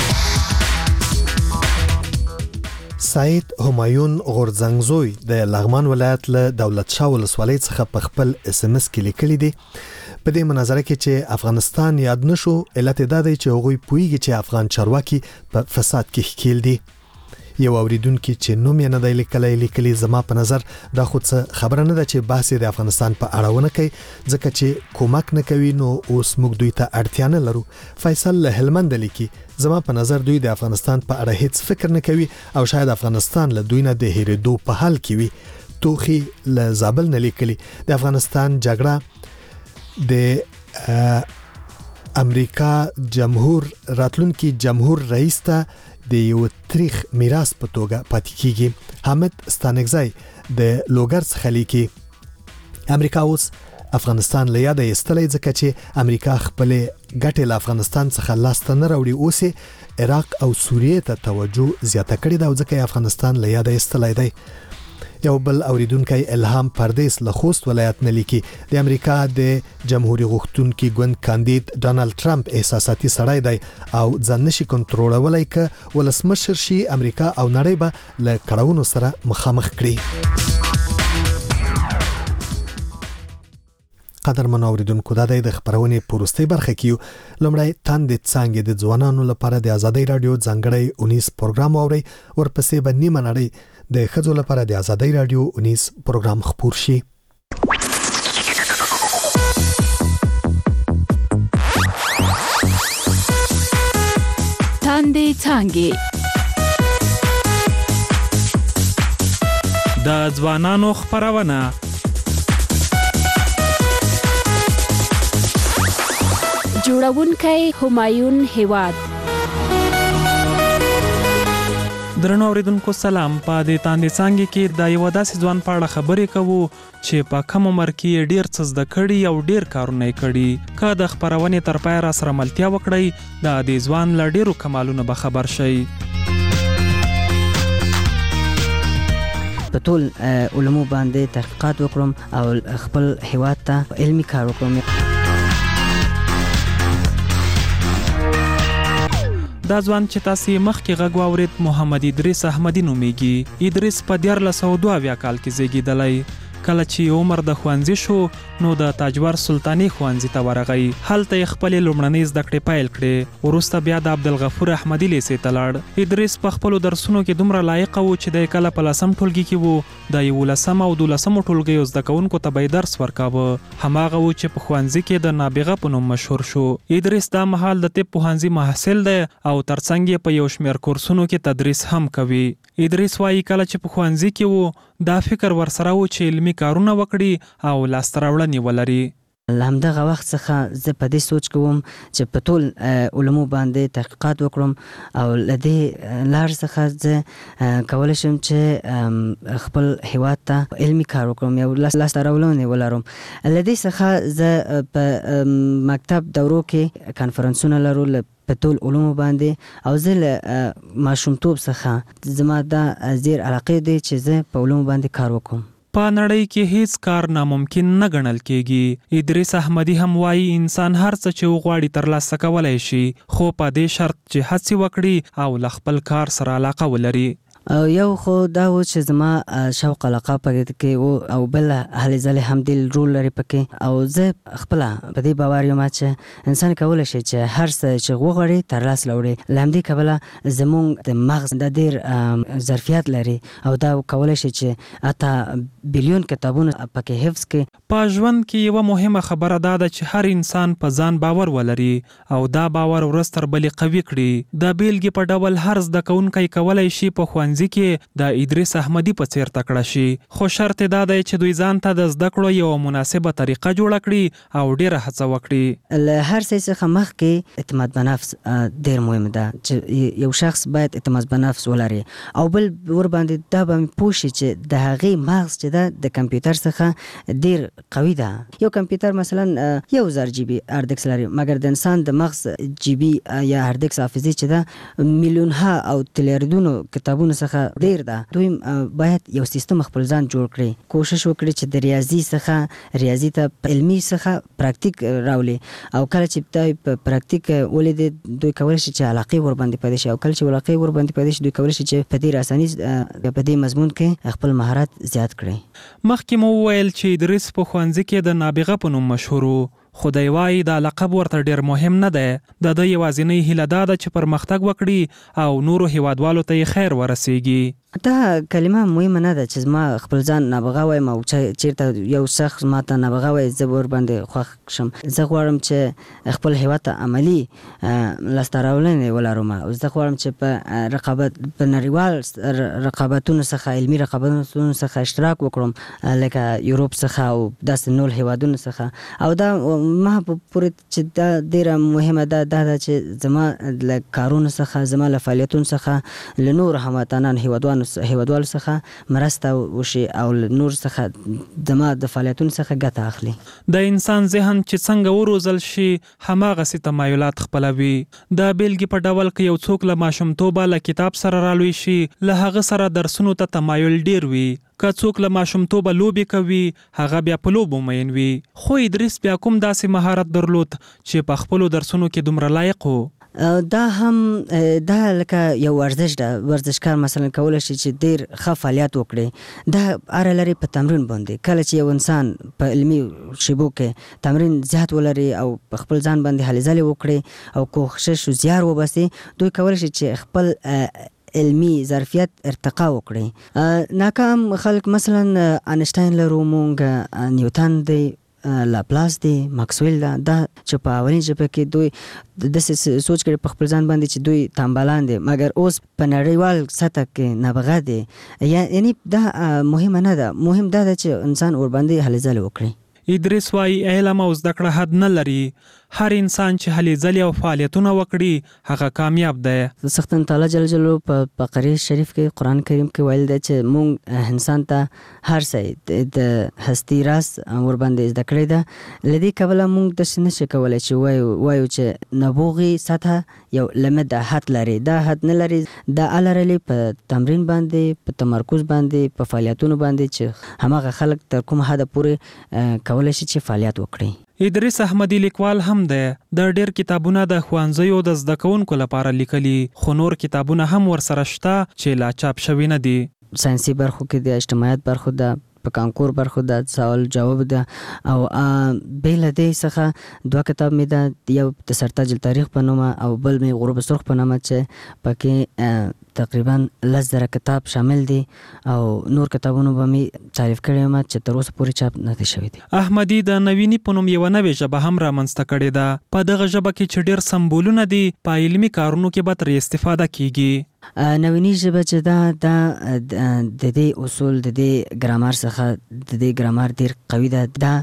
سید همایون غورځنګزوی د لغمان ولایت له دولت شاه ولسوالۍ څخه په خپل اس ام اس کې لیکلي دي. په دې مناظره کې چې افغانستان یاد نشو علت دا دی چې هغوی پویږي چې افغان چارواکي په فساد کې ښکیل دي. یو اوریدونکو چې نوم یې نه دی لیکلی زما په نظر دا خو څه خبره نه ده چې بحث د افغانستان په اړه ونه کوي ځکه چې کومک نه کوي نو اوس موږ دوی ته اړتیا نه لرو. فیصل له هلمند لیکي زما په نظر دوی د افغانستان په اړه هیڅ فکر نه کوي او شاید افغانستان له دوی نه د هېرېدو په حال کې وي. توخي له زابل نه لیکلي د افغانستان جګړه د امریکا جمهور راتلونکي جمهور رئیس ته د یو تاریخ میراث په توګه پاتې کیږي. حامد ستانګزای د لوګر څخه لیکي امریکا اوس افغانستان له یاده ایستلې ځکه چې امریکا خپل ګټې له افغانستان څخه لاسته نه راوړي اوس عراق او سوریه ته توجه زیاته کړې ده او ځکه افغانستان له یاده ایستلې دی. یو بل اوریدونکو الهام پردیس له خوست ولایت نه لیکي د امریکا د جمهوریت غوښتونکي ګوند کاندید ډانلډ ټرمپ احساساتي سړی دی او ځان نشي کنټرولولای ک ولسمشر شي امریکا او نړۍ به له کړهونو سره مخامخ کړي. قدرمن اوریدونکو د خبرونې پروستۍ برخه کیو لمړی تاند څنګه د ځوانانو لپاره د ازادۍ رادیو ځانګړی 19 پروګرام اوري ورپسې به نیمه نړۍ د خځو لپاره د ازادۍ رادیو 19 پروګرام خپور شي. تاند څنګه د ځوانانو خبرونه جوړونکی همایون هیواد. درنو اوریدونکو سلام. په دې تاندې څنګه کې د یو داسې ځوان په اړه خبرې کوو چې په کم عمر کې ډیر څه زده کړي او ډیر کارونه کړي. که د خبرونې تر پای را سره ملتیا وکړي د دې ځوان له ډیرو کمالونو به خبر شي. په ټول علومو باندې تحقیقات وکړم او خپل هیواد ته علمي کار وکړم. دا ځوان چې تاسو مخکې غږ واورید محمد ادریس احمدی نومیږي. ادریس په 1402 کال کې زیږیدلی. کله چې عمر د ښوونځي شو نو د تاجور سلطانی ښوونځي ته ورغی. هلته یې خپل لومړنۍ زده کړې پیل کړې. وروسته بیا د عبدالغفور احمدی لیسې ته لاړ. ادریس په خپلو درسونو کې دومره لایق و چې د کله په 10م ټولګي کې و د 11م او 12م ټولګیو زده کوونکو ته به درس ورکاوه. هماغه و چې په ښوونځي کې د نابغه په نوم مشهور شو. ادریس دا مهال د طب پوهنځي محصل دی او ترڅنګ یې په یو شمېر کورسونو کې تدریس هم کوي. ادریس وايي کله چې په ښوونځي کې و دا فکر ورسره و چې علمي کارونه وکړي او لاسته راوړنې ولري. لهمدغه وخت څخه زه په دې سوچ کوم چې په ټول علومو باندې تحقیقات وکړم او لدې لار څخه زه کولای شم چې خپل هیواد ته علمي کار وکړم یو لاسته راوړنې ولرم. لدې څخه زه په مکتب دورو کې کانفرنسونه لرو په ټول علومو باندې او زه له ماشومتوب څخه زما دا زیر علاقه دی چې زه په علومو باندې کار وکړم. په نړۍ کې هیڅ کار ناممکن نه ګڼل کېږي. ادریس احمدي هم وایي انسان هر څه چې وغواړي ترلاسه کولی شي، خو په دې شرط چې هڅې وکړي او له خپل کار سره علاقه ولري. یو خو دا و چې زما شوق علاقه پکې کې او بل هلې ځلې هم دل رول لري پکې او زه خپل په دې باور یم چې انسان کولی شي چې هر څه چې وغواړي ترلاسه وړي. له همدې کبله زموږ د مغز د ډېر ظرفیت لري او دا کولی شي چې حتی بلیون کتابونه پکې حفظ کړي. په ژوند کې یوه مهمه خبره دا ده چې هر انسان په ځان باور ولري او دا باور ورځ تر بلې قوي کړي. د بیلګې په ډول هر زده کوونکی کولی شي په ښوونځي کې د ادریس احمدي په څیر تکړه شي، خو شرط دا دی چې دوی ځان ته د زده کړو یوه مناسبه طریقه جوړه کړي او ډیره هڅه وکړي. له هر څه څخه مخکې اعتماد په نفس ډیر مهم ده چې یو شخص باید اعتماد په نفس ولري او بل ور باندې دا به پوه شي چې د هغې مغز چې ده د کمپیوټر څخه ډیر قوي ده. یو کمپیوټر مثلا 1000 جی بي هارد ډیسک لري، مګر د انسان د مغز جی بي یا هارد ډیسک حافظه چې ده میلیونها او تریلیونو کتابونو څخه ډیر ده. دوی باید یو سیستم خپل ځان جوړ کړي، کوشش وکړي چې د ریاضي څخه ریاضي ته علمي څخه پراکټیک راولي او کله چې دوی په پراکټیک ولید دوی کولی شي چې علاقه ور باندې پیدا شي او کله چې علاقه ور باندې پیدا شي دوی کولی شي چې په ډیر اساني په دې مضمون کې خپل مهارت زیات کړي. مخکې مو وویل چې ادریس په ښوونځي کې د نابغه په نوم مشهور و، خو دی وایي دا لقب ورته ډیر مهم نه دی. د ده یوازینۍ هیله دا ده چې پرمختګ وکړي او نورو هیوادوالو ته یې خیر ورسیږي. دا کلمه مهمه نه ده چې زما خپل ځان نابغه وایم او چیرته یو شخص ماته نابغه وایي زه ور باندې خوښ شم. زه غواړم چې خپل هیواد ته عملي لاسته راوړنې ولرم او زه غواړم چې په رقابت په نړیوال رقابتونو څخه علمي رقابتونو څخه اشتراک وکړم لکه یوروپ څخه او داسې نور هیوادونو څخه. او دا ما پورې چې دا ډیره مهمه ده دا چې زما له کارونو څخه زما له فعالیتونو څخه له نور هموطنانو هیوادوالو څخه مرسته وشي او نور څخه زما د فعالیتونو څخه ګټه اخلي. د انسان ذهن چې څنګه وروزل شي هماغسې تمایلات خپلوي. د بیلګې په ډول که یو څوک له ماشومتوبه له کتاب سره رالوی شي له هغه سره درسونو ته تمایل ډیر وي. که څوک له ماشومتوبه لوبې کوي هغه بیا په لوبو مین وي. خو ادریس بیا کوم داسې مهارت درلود چې په خپلو درسونو کې دومره لایق و. دا هم دا لکه یو ورزش ده. ورزشکار مثلا کولی شي چې ډیر ښه فعالیت وکړي. دا اړه لري په تمرین باندې. کله چې یو انسان په علمي شیبو کې تمرین زیات ولري او په خپل ځان باندې هلې ځلې وکړي او کوښښ او زیار وباسي دوی کولی شي چې خپل علمي ظرفیت ارتقا وکړي. ناکام خلک مثلا انشتاین لرو، مونږ نیوتن دی، لاپلاس دی، ماکسویل دا چې په اولین ژبه کې دوی داسې سوچ کړي په خپل ځان باندې چې دوی تنبلان دي، مګر اوس په نړیوال سطح کې نابغه دي. یعنی دا مهمه نه ده، مهم دا ده چې انسان ور باندې هلې ځلې وکړي. ادریس وایي علم او زده کړه حد نه لري. هر انسان چې هلې ځلې او فعالیتونه وکړي هغه کامیاب دی. سختن تعالی جل جلاله په قرآن شریف کې قرآن کریم کې ویل دی چې مونږ انسان ته هر څه د هستی راز ور باندې زده کړی ده. له دې کبله مونږ داسې نشو کولی چې وایو چې نبوغي سطح یو لمد حد لري. دا حد نه لري. دا لري په تمرین باندې، په تمرکز باندې، په فعالیتونو باندې چې هماغه خلک تر کوم حد پورې کولی شي چې فعالیت وکړي. ادریس احمدي لیکوال هم دی. د ډیر کتابونه د ښوونځیو د زده کوونکو لپاره لیکلي، خو نور کتابونه هم ورسره شته چې لا چاپ شوي نه دي. ساینسي برخو کې د اجتماعیت برخو ده، په کانکور برخو ده، سوال جواب ده او بل دې څخه 2 کتاب مې ده، یو د سرتاج التاریخ په نوم او بل مې غروب سرخ په نوم چې پکې تقریبا 10,000 کتاب شامل دي او نور کتابونه به مې تعریف کړي ما چې تر اوسه پورې چاپ نه دي شوي دي. احمدي د نویني په نوم یو نوې ژبه هم رامنځته کړې ده. په دغه ژبه کې چې ډیر سمبولونه دي په علمي کارونو کې به ترې استفاده کیږي. نویني ژبه چې دا د دې اصول د دې ګرامر څخه د دې ګرامر ډیر قوي ده. دا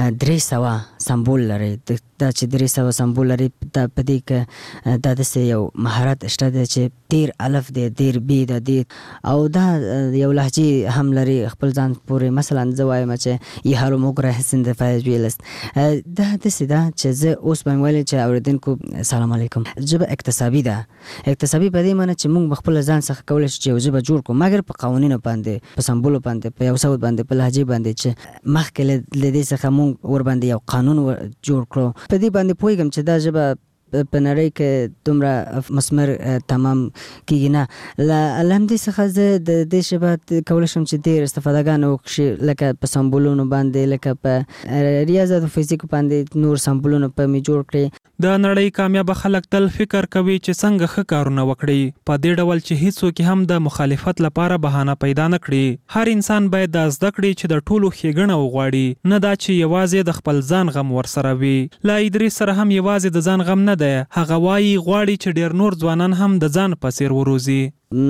300 سمبول لري. دا چې 300 سمبول لري دا په دې کې دا د یو مهارت شته چې ډیر الف دی، ډیر بی دی، او دا یو لهجه هم لري خپل ځان پورې. مثلا زه وایم چې یې هارو موګره حسین د فایز ویلست دا د سیدا چې زه اوس باندې ویل چې اوریدونکو السلام علیکم. ژبه اکتسابي ده. اکتسابي په دې معنی چې موږ خپل ځان څخه کولای شو چې ژبه جوړ کړو، مګر په قوانینو باندې، په سمبول باندې، په یو صوت باندې، په لهجه باندې چې مخکې له دې څخه موږ ور باندې یو قانون جوړ کړو. په دې باندې پوهیږم چې دا ژبه په نړۍ کې دومره مسمر تمام کیږي نه. لامدې څخه زه د دې ژبه کولی شم چې ډېر استفادهګانې وکړي، لکه په سمبولونو باندې، لکه په ریاضت او فزیک باندې نور سمبولونه په مې جوړ کړي. د نړۍ کامیاب خلک تل فکر کوي چې څنګه ښه کارونه وکړي، په دې ډول چې هیڅوک هم د مخالفت لپاره بهانه پیدا نه کړي. هر انسان باید دا زده کړي چې د ټولو ښېګڼه وغواړي، نه دا چې یوازې د خپل ځان غم ورسره وي. لا ادریس سره هم یوازې د ځان غم نه ده، هغه وایي غواړي چې ډېر نور ځوانان هم د ځان په څیر وروزي.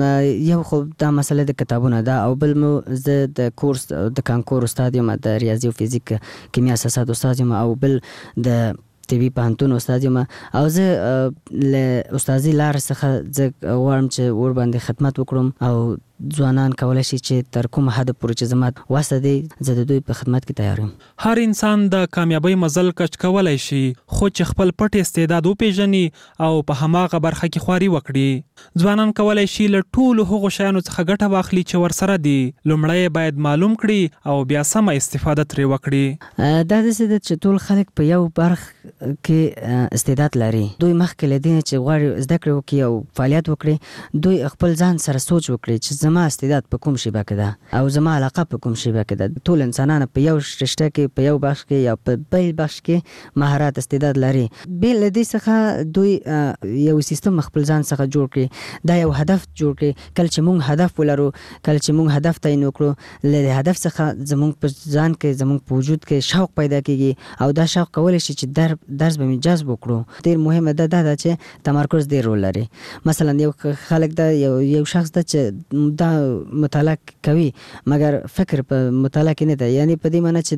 یو خو دا مسله د کتابونه ده، او بل مو زه د کورس د کانکور استاد یم، د ریاضي او فزیک کیمیا اساسات استاد یم، او بل د طبي پوهنتون استاد یم. او زه له استادي لار څخه زه غواړم چې ور باندې خدمت وکړم، او ځوانان کولای شي چې تر کوم حد پورې چې زما واسطه دی زه د دوی په خدمت کې تیار یم. هر انسان د کامیابی مزل کچ کولای شي، خو چې خپل پټ استعداد وپیژني او په هماغه برخه کې خواري وکړي. ځوانان کولای شي له ټولو هغو شیانو څخه ګټه واخلي چې ورسره دي. لومړی باید معلوم کړي او بیا سمه استفاده ترې وکړي. دا داسې ده چې ټول خلک په یو برخه کې استعداد لري. دوی مخکې له دې چې غواړي زده کړې وکړي او فعالیت وکړي، دوی خپل ځان سره سوچ وکړي چې زما استعداد په کوم شی باندې ده او زما علاقه په کوم شی باندې ده. ټول انسانان په یو رشته کې، په یو بخش کې یا په بل بخش کې مهارت استعداد لري. بل دې څخه دوی یو سیستم خپل ځان څخه جوړ کړي، دا یو هدف جوړ کړي. کله چې موږ هدف ولرو، کله چې موږ هدف تعیین وکړو، له هدف څخه زموږ په ځان کې، زموږ په وجود کې شوق پیدا کیږي، او دا شوق کولای شي چې درس به جذب وکړو. ډیر مهمه ده چې تمرکز ډیر رول لري. مثلا یو خلک دا یو شخص ده چې دا مطالعه کوي مګر فکر په مطالعه کې نه ده، یعنی په دې معنی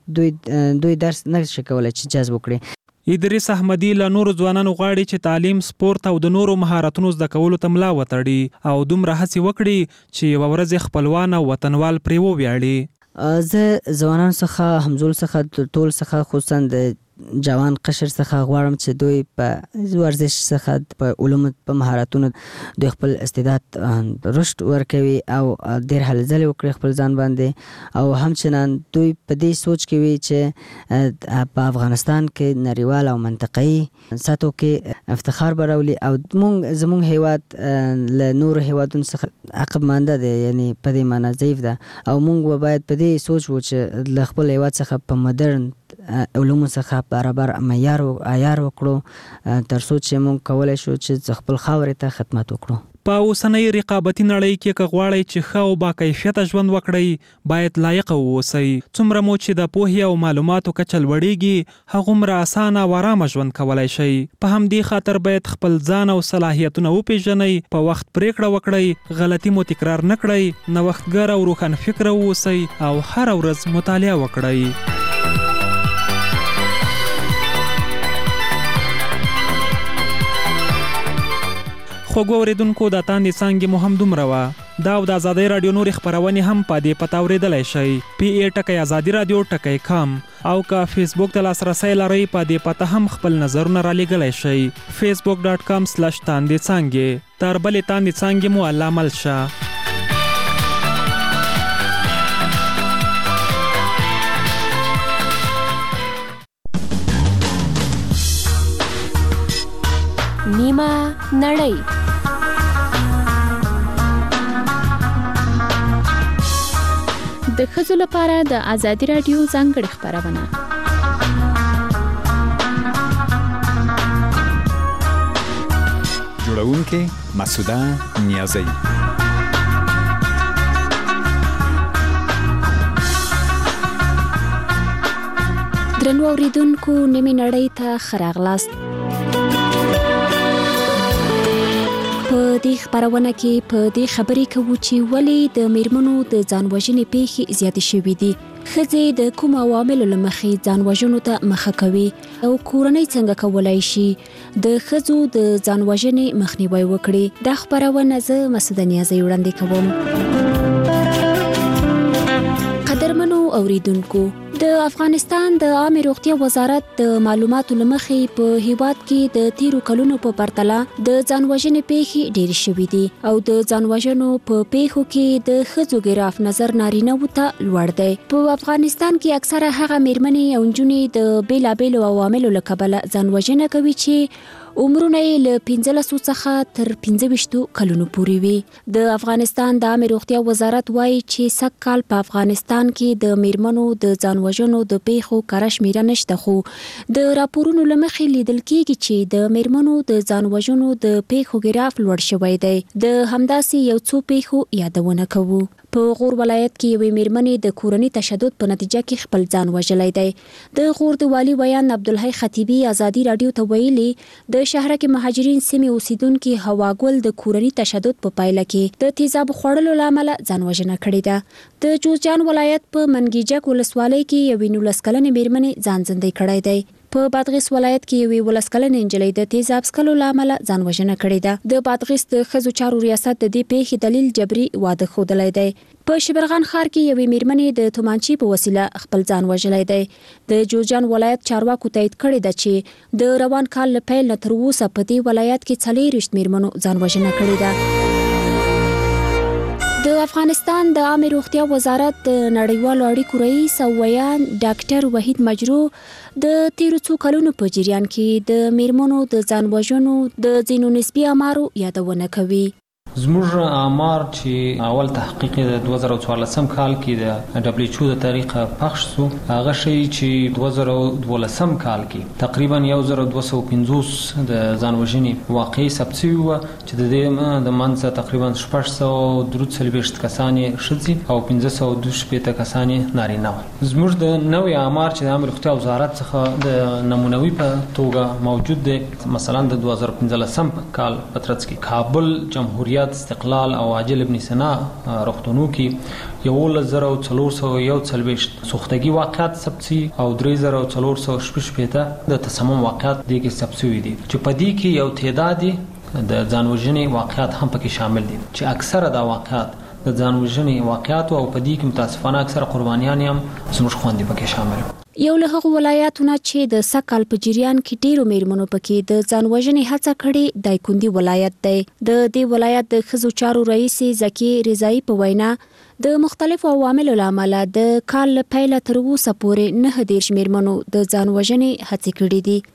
چې دوی درس نه شي کولای چې جذب وکړي. ادریس احمدی له نورو ځوانانو غواړي چې تعلیم، سپورت او د نورو مهارتونو زده کولو ته ملا وتړي او دومره هڅې وکړي چې یوه ورځ خپلوان او وطنوال پرې وویاړي. زه ځوانانو څخه، همزول څخه، ټول څخه، خصوصا د جوان قشر څخه غواړم چې دوی په ورزش څخه، په علومو، په مهارتونو دوی خپل استعداد رشد ورکوي او ډېر هلې ځلې وکړي خپل ځان باندې، او همچنان دوی په دې سوچ کې وي چې په افغانستان کې نړیوال او منطقه‌ي سطحو کې افتخار به راولي، او زموږ هیواد له نورو هیوادونو څخه عقب مانده دی، یعنی په دې معنی ضعیف ده. او موږ باید په دې سوچ وو چې له خپل هیواد څخه په مدرن علومو څخه برابر معیار وکړو، تر څو چې موږ کولای شو چې خپل خاورې ته خدمت وکړو. په اوسنۍ رقابتي نړۍ کې که غواړئ چې ښه او با کیفیته ژوند وکړئ، باید لایق واوسئ. څومره مو چې د پوهې او معلوماتو کچه لوړیږي، هغومره اسانه او ارامه ژوند کولی شئ. په همدې خاطر باید خپل ځان او صلاحیتونه وپیژنئ، په وخت پریکړه وکړئ، غلطي مو تکرار نه کړئ، نوښتګر او روښان فکره واوسئ او هره ورځ مطالعه وکړئ. خوږو اورېدونکو، د تاندې څانګې مو هم دومره وه. دا او د ازادۍ راډیو نورې خپرونې هم په دې پته اورېدلی شئ، PA @azadi-radio.com، او که فیسبوک ته لاسرسی لرئ په دې پته هم خپل نظرونه رالیږلی شئ، facebook.com/تاندې څانګې. تر بلې تاندې څانګې مو الله مل شه. نیمه نړۍ. د ښځو لپاره د ازادي راډیو ځانګړې خپرونه. جوړونکې مسعوده نیازی. درنو اوریدونکو، نیمه نړۍ ته ښه راغلاست. په دې خبرونه کې په دې خبرې کوو چې ولې د میرمنو د ځان وژنې پیښې زیاتې شوې دي، ښځې د کوم عواملو له مخې ځان وژنو ته مخه کوي او کورنۍ څنګه کولای شي د ښځو د ځان وژنې مخنیوي وکړي. دا خبرونه زه مسعوده نیازی وړاندې کوم. قدرمنو اوریدونکو، د افغانستان د عامه روغتیا وزارت د معلوماتو لمخې په هیواد کې د تیرو کلونو په پرتله د ځان وژنې پیښې ډېرې شوې دي او د ځان وژنو په پیښو کې د ښځو ګراف نظر نارینه‌وو ته لوړ دی. په افغانستان کې اکثره هغه میرمنې او نجونې د بیلابیلو عواملو له کبله ځان وژنه کوي چې عمرونه یې له 15 څخه تر 25 کلونو پورې وي. د افغانستان د عامه روغتیا وزارت وایي چې سږ کال په افغانستان کې د میرمنو د ځان وژنو د پیښو کره شمیره نشته، خو د راپورونو له مخې لیدل کېږي چې د میرمنو د ځان وژنو د پیښو ګراف لوړ شوی دی. د همداسې یو څو پیښو یادونه کوو. په غور ولایت کې یوې میرمنې د کورني تشدد په نتیجه کې خپل ځان وژلی دی. د غور د والي ویان عبدالحی خطیبی ازادي رادیو ته ویلي د شهرک مهاجرین سیمې اوسیدونکي هوا ګل د کورني تشدد په پایله کې د تیزاب خوړلو له امله ځان وژنه کړې ده. د جوزجان ولایت په منګیجک ولسوالۍ کې یوې 19 کلنې میرمنې ځان زندۍ کړی دی. په بادغیس ولایت کې یوې 19 کلنې نجلۍ د تیزاب څښلو له امله ځان وژنه کړې ده. د بادغیس د ښځو چارو ریاست د دې پیښې دلیل جبري واده ښودلی دی. په شبرغان ښار کې یوې میرمنې د تومانچې په وسیله خپل ځان وژلی دی. د جوزجان ولایت چارواکو تایید کړې ده چې د روان کال له پیل نه تر اوسه په دې ولایت کې 40 میرمنو ځان وژنه کړې ده. د افغانستان د عامه روغتیا وزارت د نړیوالو اړیکو رئیس او ویان ډاکټر وحید مجرو د تیرو څو کلونو په جریان کې د میرمنو د ځان وژنو د ځینو نسبي اعمارو یادونه کوي. زموږ اعمار چې اول تحقیق د 2014 کال کې د WHO د طریقه پخش شو، هغه شی چې 2012 کال کې تقریبا 1250 د ځان وژنې واقعي ثبت شوي و چې د دې د منځه تقریبا 643 کسان ښځې او 522 کسان نارینه و. زموږ د نوې اعمار چې د عامه روغتیا وزارت څخه د نمونوي په توګه موجود دی، مثلا د 2015 کال په ترڅ کې کابل جمهوریت استقلال او عاجل ابن سینا روغتونو کې 1,441 سوختگی واقعات ثبت شي او 3,416 د تسمم واقعات د کې ثبت شوي دي چې په دې کې یو تعداد د ځان وژنې واقعات هم پکې شامل دي چې اکثره د واقعات د ځان وژنې واقعات او په دې کې متاسفانه اکثره قربانیان هم زموږ خويندې پکې شامل دي. یو له هغو ولایتونو چې د سکل په جریان کې ډیرو میرمنو پکې د ځان وژنې هڅه کړې دایکندي ولایت دی. د دې ولایت د ښځو چارو رئیس زکی رضایی په وینا د مختلفو عواملو له امله د کال له پیله تر اوسه پورې 19 میرمنو د ځان وژنې هڅې کړې دي.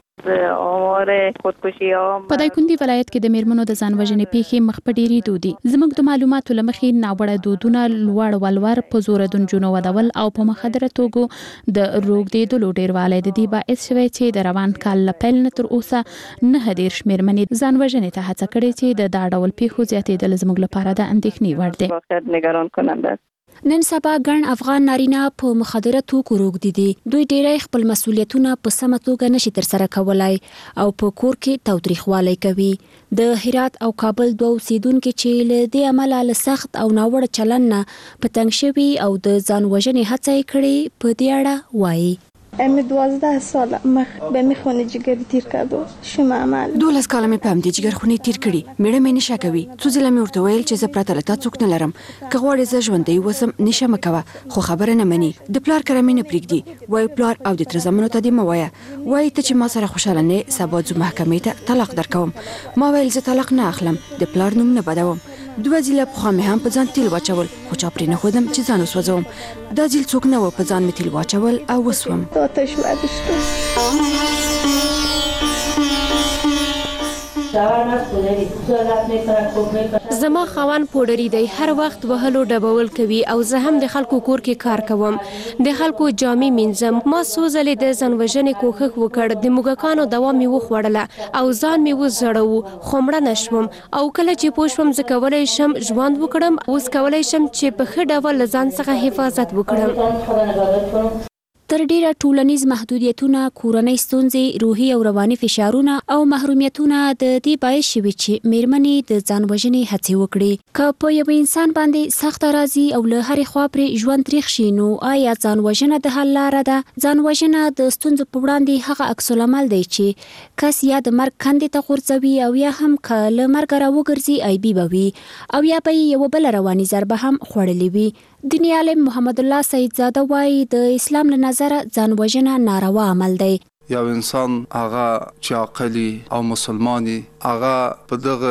په دایکندي ولایت کې د میرمنو د ځان وژنې پیښې مخ په ډېرېدو دي. زموږ د معلوماتو له مخې ناوړه دودونه، لوړ ولور، په زور د نجونو ودول او په مخدره توکو د روږدېدلو ډېروالی د دې باعث شوی چې د روان کال له پیل نه تر اوسه 19 میرمنې ځان وژنې ته هڅه کړې چې د دا ډول پیښو زیاتېدل زموږ لپاره د اندېښنې وړ دی. نن سبا ګڼ افغان نارینه په مخدره توکو روږدي دي. دوی ډېری خپل مسؤلیتونه په سمه توګه نشي ترسره کولای او په کور کې تاوتریخوالی کوي. د هرات او کابل دوه اوسیدونکو چې له دې امله له سخت او ناوړه چلن نه په تنګ شوي او د ځان وژنې هڅه یې کړې په دې اړه وایي. 12 ساله به میخونه جگری تیر کردو شما عمل 12 کاله مې په همدې جګرخونې تیر کړي. میړه مې نشه کوي. څو ځله مې ورته ویل چې زه پرته له تا څوک نه لرم، که غواړې زه ژوندی اوسم نشه مه کوه، خو خبره نه مني. د پلار کره مې نه پرېږدي، وایي پلار او د تره زامنو ته دې مه وایه، وایي ته چې ما سره خوشحاله نه سبا ځو محکمې ته طلاق درکوم. ما ویل زه طلاق نه اخلم، د پلار نوم نه بدوم. 2 ځله پخوا مې هم په ځان تیل واچول، خو چا پرې نه ښودم چې ځان وسوځوم. دا ځل څوک نه و، په ځان مې تیل واچول او وسوم. زما خاوند پوډری دی، هر وخت وهلو ډبول کوي او زه هم د خلکو کور کې کار کوم، د خلکو جامې مینځم. ما څو ځلې د ځان وژنې کوښښ وکړ، د موږکانو دوا مې وخوړله او ځان مې وزړو، خو مړه نشوم. او کله چې پوه شوم زه کولی شم ژوند وکړم، اوس کولی شم چې په ښه ډول له ځان څخه حفاظت وکړم. تر ډیره ټولنیز محدودیتونه، کورنۍ ستونزې، روحي او رواني فشارونه او محرومیتونه د دې باعث شوي چې میرمنې د ځان وژنې هڅې وکړي. که په یو انسان باندې سخت راځي او له هرې خوا پرې ژوند تریخ شي، نو آیا ځان وژنه د حل لاره ده؟ ځان وژنه د ستونزو په وړاندې هغه عکس العمل دی چې کس یا د مرګ کندې ته غورځوي او یا هم که له مرګ راوګرځي عیبي به وي او یا به یو بل رواني ضربه هم خوړلې وي. دیني عالم محمد الله سیدزاده وایي د اسلام له نظره ځان وژنه ناروا عمل دی. یو انسان هغه چې عاقلی او مسلمانی هغه په دغه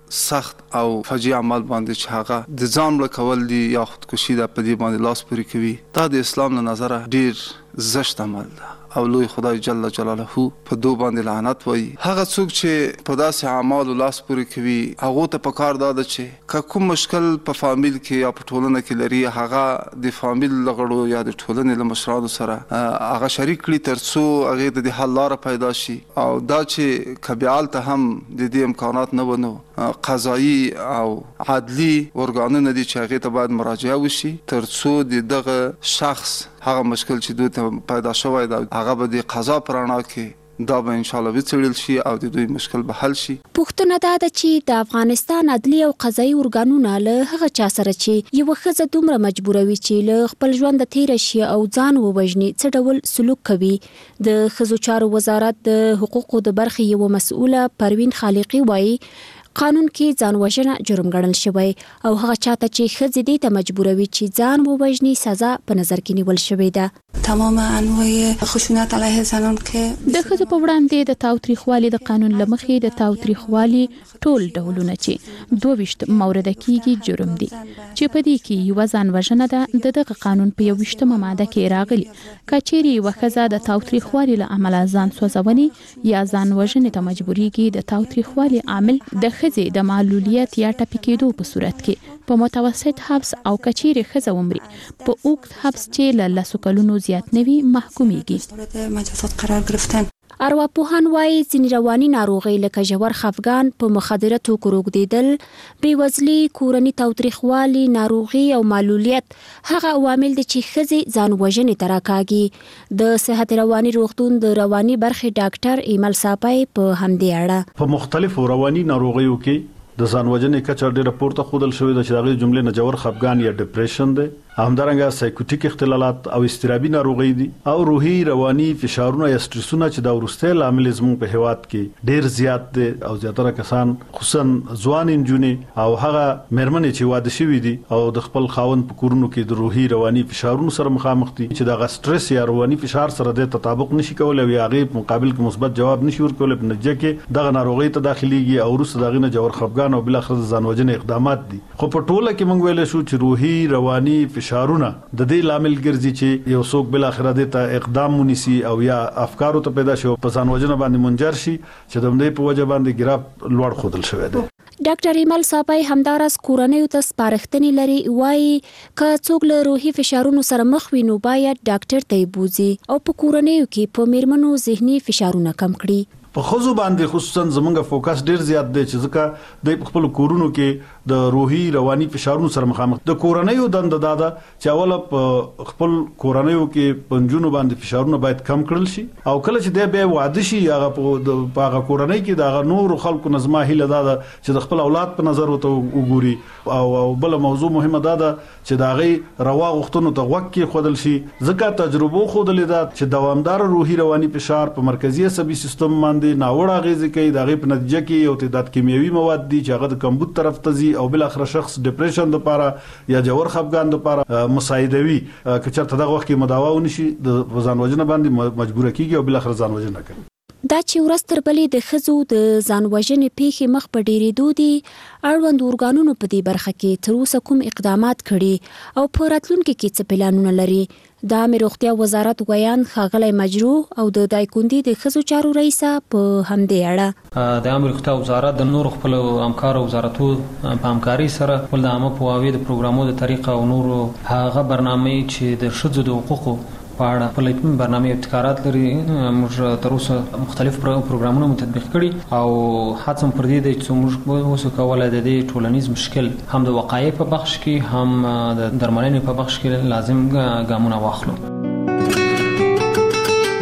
سخت او فجیع عمل باندې چې هغه د ځان مړ کول دي یا خودکشي ده په دې باندې لاس پورې کوي، دا د اسلام له نظره ډیر زشت عمل ده او لوی خدای جل جلاله په دو باندې لعنت وایي. هغه څوک چې په داسې اعمالو لاس پورې کوي هغه ته پکار ده چې که کوم مشکل په فامیل کې یا په ټولنه کې لري هغه د فامیل لغړو یا د ټولنې له مشرانو سره هغه شریک کړي ترڅو هغه د حل لاره پیدا شي. او دا چې کبیال ته هم د دې امکانات نه ونو قضایي او عدلی ورګانونه دي چې هغه ته باید مراجعه وشي ترڅو دغه شخص هغه مشکل چې دوی ته پیدا شوی دا هغه به د قضا پرانا کې دا به ان شاء الله وڅېړل شي او د دوی مشکل به حل شي. پوښتنه دا ده چې د افغانستان عدلي او قضایي ارګانونه له هغه چا سره چې یو ښځه دومره مجبوروي چې له خپل ژوند تیر شي او ځان ووژني څه ډول سلوک کوي. د ښځو چارو وزارت د حقوقو د برخې یو مسؤله پروین خالقی وایي قانون کې ځان وژنه جرم ګڼل شوی او هغه چاته چې ښځې دې ته مجبوروي چې ځان ووژني سزا په نظر کې نیول شوې ده. تمام انواع خشونت علیه زنان کې د ښځو په وړاندې د تاوتریخوالي د قانون لمخې د تاوتریخوالي ټول ډولونه چې 22 مورده کېږي جرم دي چې په دې کې یو ځان وژنه ده. دغه قانون په 21 ماده کې راغلي کچېری وخزه د تاوتریخوالي له امله ځان سوځونی یا ځان وژنې ته مجبورېږي. د تاوتریخوالي عامل د ښځې د معلولیت یا ټپي کېدو په صورت کې په متوسط حبس او کچېری ښځه عمري په اوږد حبس چې له 10 کلونو زیات نوي محکومېږي. مجازات قرار گرفتن. ارواپوهان وایي ځینې رواني ناروغۍ لکه ژور خفګان، په مخدره توکو روږدېدل، بېوزلي، کورني تاوتریخوالي، ناروغي او معلولیت هغه عوامل دي چې ښځې ځان وژنې ته راکاږي. د صحت رواني روغتون د رواني برخې ډاکټر ایمل ساپای په همدې اړه په مختلفو رواني ناروغیو کې د ځان وژنې کچه ډیره پورته ښودل شوې ده چې د هغې جملې نه ژور خفګان یا ډپریشن دی، همدارنګه سایکوټیک اختلالات او اضطرابي ناروغي دي او روحي رواني فشارونه یا سټرسونه چې د ورسته لامل زموږ په هیواد کې ډیر زیات دي او زیاتره کسان خصوصا ځوان انجونې او هغه مېرمنې چې واده شوي دي او د خپل خاوند په کورونو کې د روحي رواني فشارونو سره مخامخ دي چې د سټرس یا رواني فشار سره د تطابق نشي کولای او هغه په مقابل کې مثبت جواب نشي ورکولای، په نتیجه کې دغه ناروغي ته داخليږي او ورسته دغه نه جوړ خفګان او بل اخر ځان وژنې اقدامات دي. خو په ټوله کې موږ ویل شو چې روحي رواني فشارونه د دې لامل ګرځي چې یو څوک بل اخر د ته اقدام ونیسي او یا افکارو ته پیدا شي په ځان وژنه باندې منجر شي چې د دې په وجه باندې ګراف لوړ خودل شوی دی. ډاکټر ایمل صاحب همدارس کورنۍ ته سپارښتنې لري، وایي که څوک له روحي فشارونو سره مخ وي نو باید ډاکټر ته بوزي او په کورنۍ کې په میرمنو ذهني فشارونه کم کړي. په خزو باندې خصوصا زمونږ فوکس ډیر زیات دی چې ځکه د خپل کورونو کې د روحي رواني فشارونو سره مخامخ د کورنۍ دند دادا چې اوله په خپل کورنۍ کې پنځونو باندې فشارونه باید کم کړل شي او کله چې د به واده شي هغه په هغه کورنۍ کې د نور خلکو نظم هیله دادا چې د خپل اولاد په نظر وته وګوري او بل موضوع مهمه دادا چې دا غي روا غختونو ته وکي خودل شي ځکه تجربه خودلې ده چې دوامدار روحي رواني فشار په مرکزي عصبي سیستم باندې ناوړه غیزه کوي، د غي په نتیجه کې یو تعداد کیمیاوي مواد دي چې هغه د کمبود طرف ته ځي او بل اخر شخص ډپریشن د پاره یا جوړ خفګان د پاره مساعدوي که چېرته دغه وخت کې مداوا ونشي د ځان وژنه باندې مجبور کیږي او بل اخر ځان وژنه کوي. دا چې ورځ تر بلې د ښځو د ځان وژنې پیښې مخ په ډېرېدو دي، اړوند ارګانونو په دې برخه کې تر اوسه کوم اقدامات کړي او په راتلونکي کې څه پلانونه لري؟ د عامه روغتیا وزارت ویان ښاغلی مجروح او د دایکندي د ښځو چارو رئیسه په همدې اړه د عامه روغتیا وزارت د نورو خپلو همکارو وزارتو په همکاري سره خپل د عامه پوهاوي د پروګرامونو د طریقه او نورو هغه برنامې چې د ښځو د حقوقو په اړه خپل برنامې ابتکارات لري، موږ تر اوسه مختلف پروګرامونه تطبیق کړي او هڅه پر دې ده چې موږ اوس کولای د دې ټولنیز مشکل هم د وقایع په بخش کې هم د درملنې په بخش کې لازم ګامونه واخلو.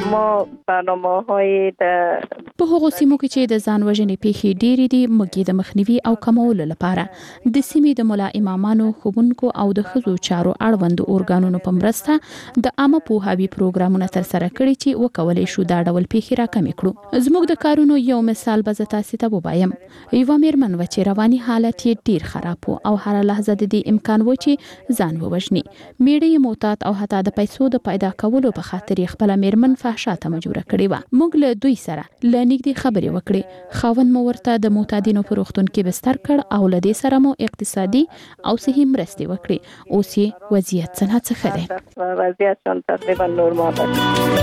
ما برنامه‌های په هغو سیمو کې چې د ځان وژنې پیښې ډېرې دي موږ د مخنیوي او کمولو لپاره د سیمې د ملا امامانو خوبونکو او د ښځو چارو اړوند اورګانونو په مرسته د عامه پوهاوي پروګرامونه ترسره کړي چې وکولای شو دا ډول پیښې راکمې کړو. زموږ د کارونو یو مثال به زه تاسو ته ووایم. یوه میرمن و چې رواني حالت یې ډېر خراب و او هر لحظه د دې امکان و چې ځان ووژني. میړه یې معتاد او حتی د پیسو د پیدا کولو په خاطر خپل میرمن فحشا ته مجبوره کړې و. موږ له دوی سره لنګدي خبرې وکړې. خاوند مو ورته د معتادینو په روغتون کې بستر کړ او له دې سره مو اقتصادي او صحي مرستې وکړې. اوس یې وضعیت څنګه ښه دی؟ وضعیت تقریبا نورمال دی.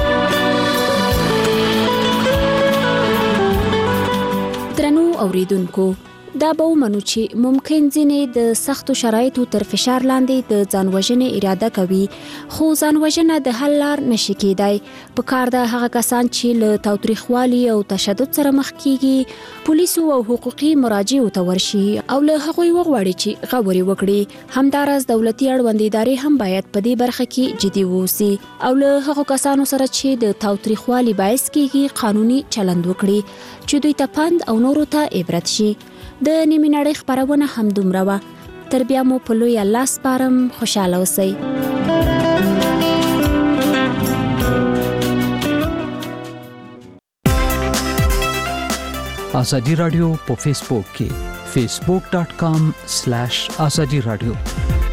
درنو اوریدونکو، دا به ومنو چې ممکن ځینې د سختو شرایطو تر فشار لاندې د ځانوژنې اراده کوي، خو ځانوژنه د حل لار نشي کېدای. په کار د هغه کسان چې له تاوتریخوالي او تشدد سره مخ کیږي پولیسو او حقوقي مراجعو ته ورشي او له هغوی وغواړي چې خبرې وکړي. همدارس دولتي اړوند ادارې هم باید په دې برخه کې جدي واوسي او له هغو کسانو سره چې د تاوتریخوالي باعث کیږي قانوني چلند وکړي چې دوی ته پند او نورو ته عبرت شي. د نیمې نړۍ خبرونه هم دومره وه. تر بیا مو په لوی الله سپارم. خوشاله اوسئ. ازادي رادیو په فیسبوک کې facebook.com/azadi radio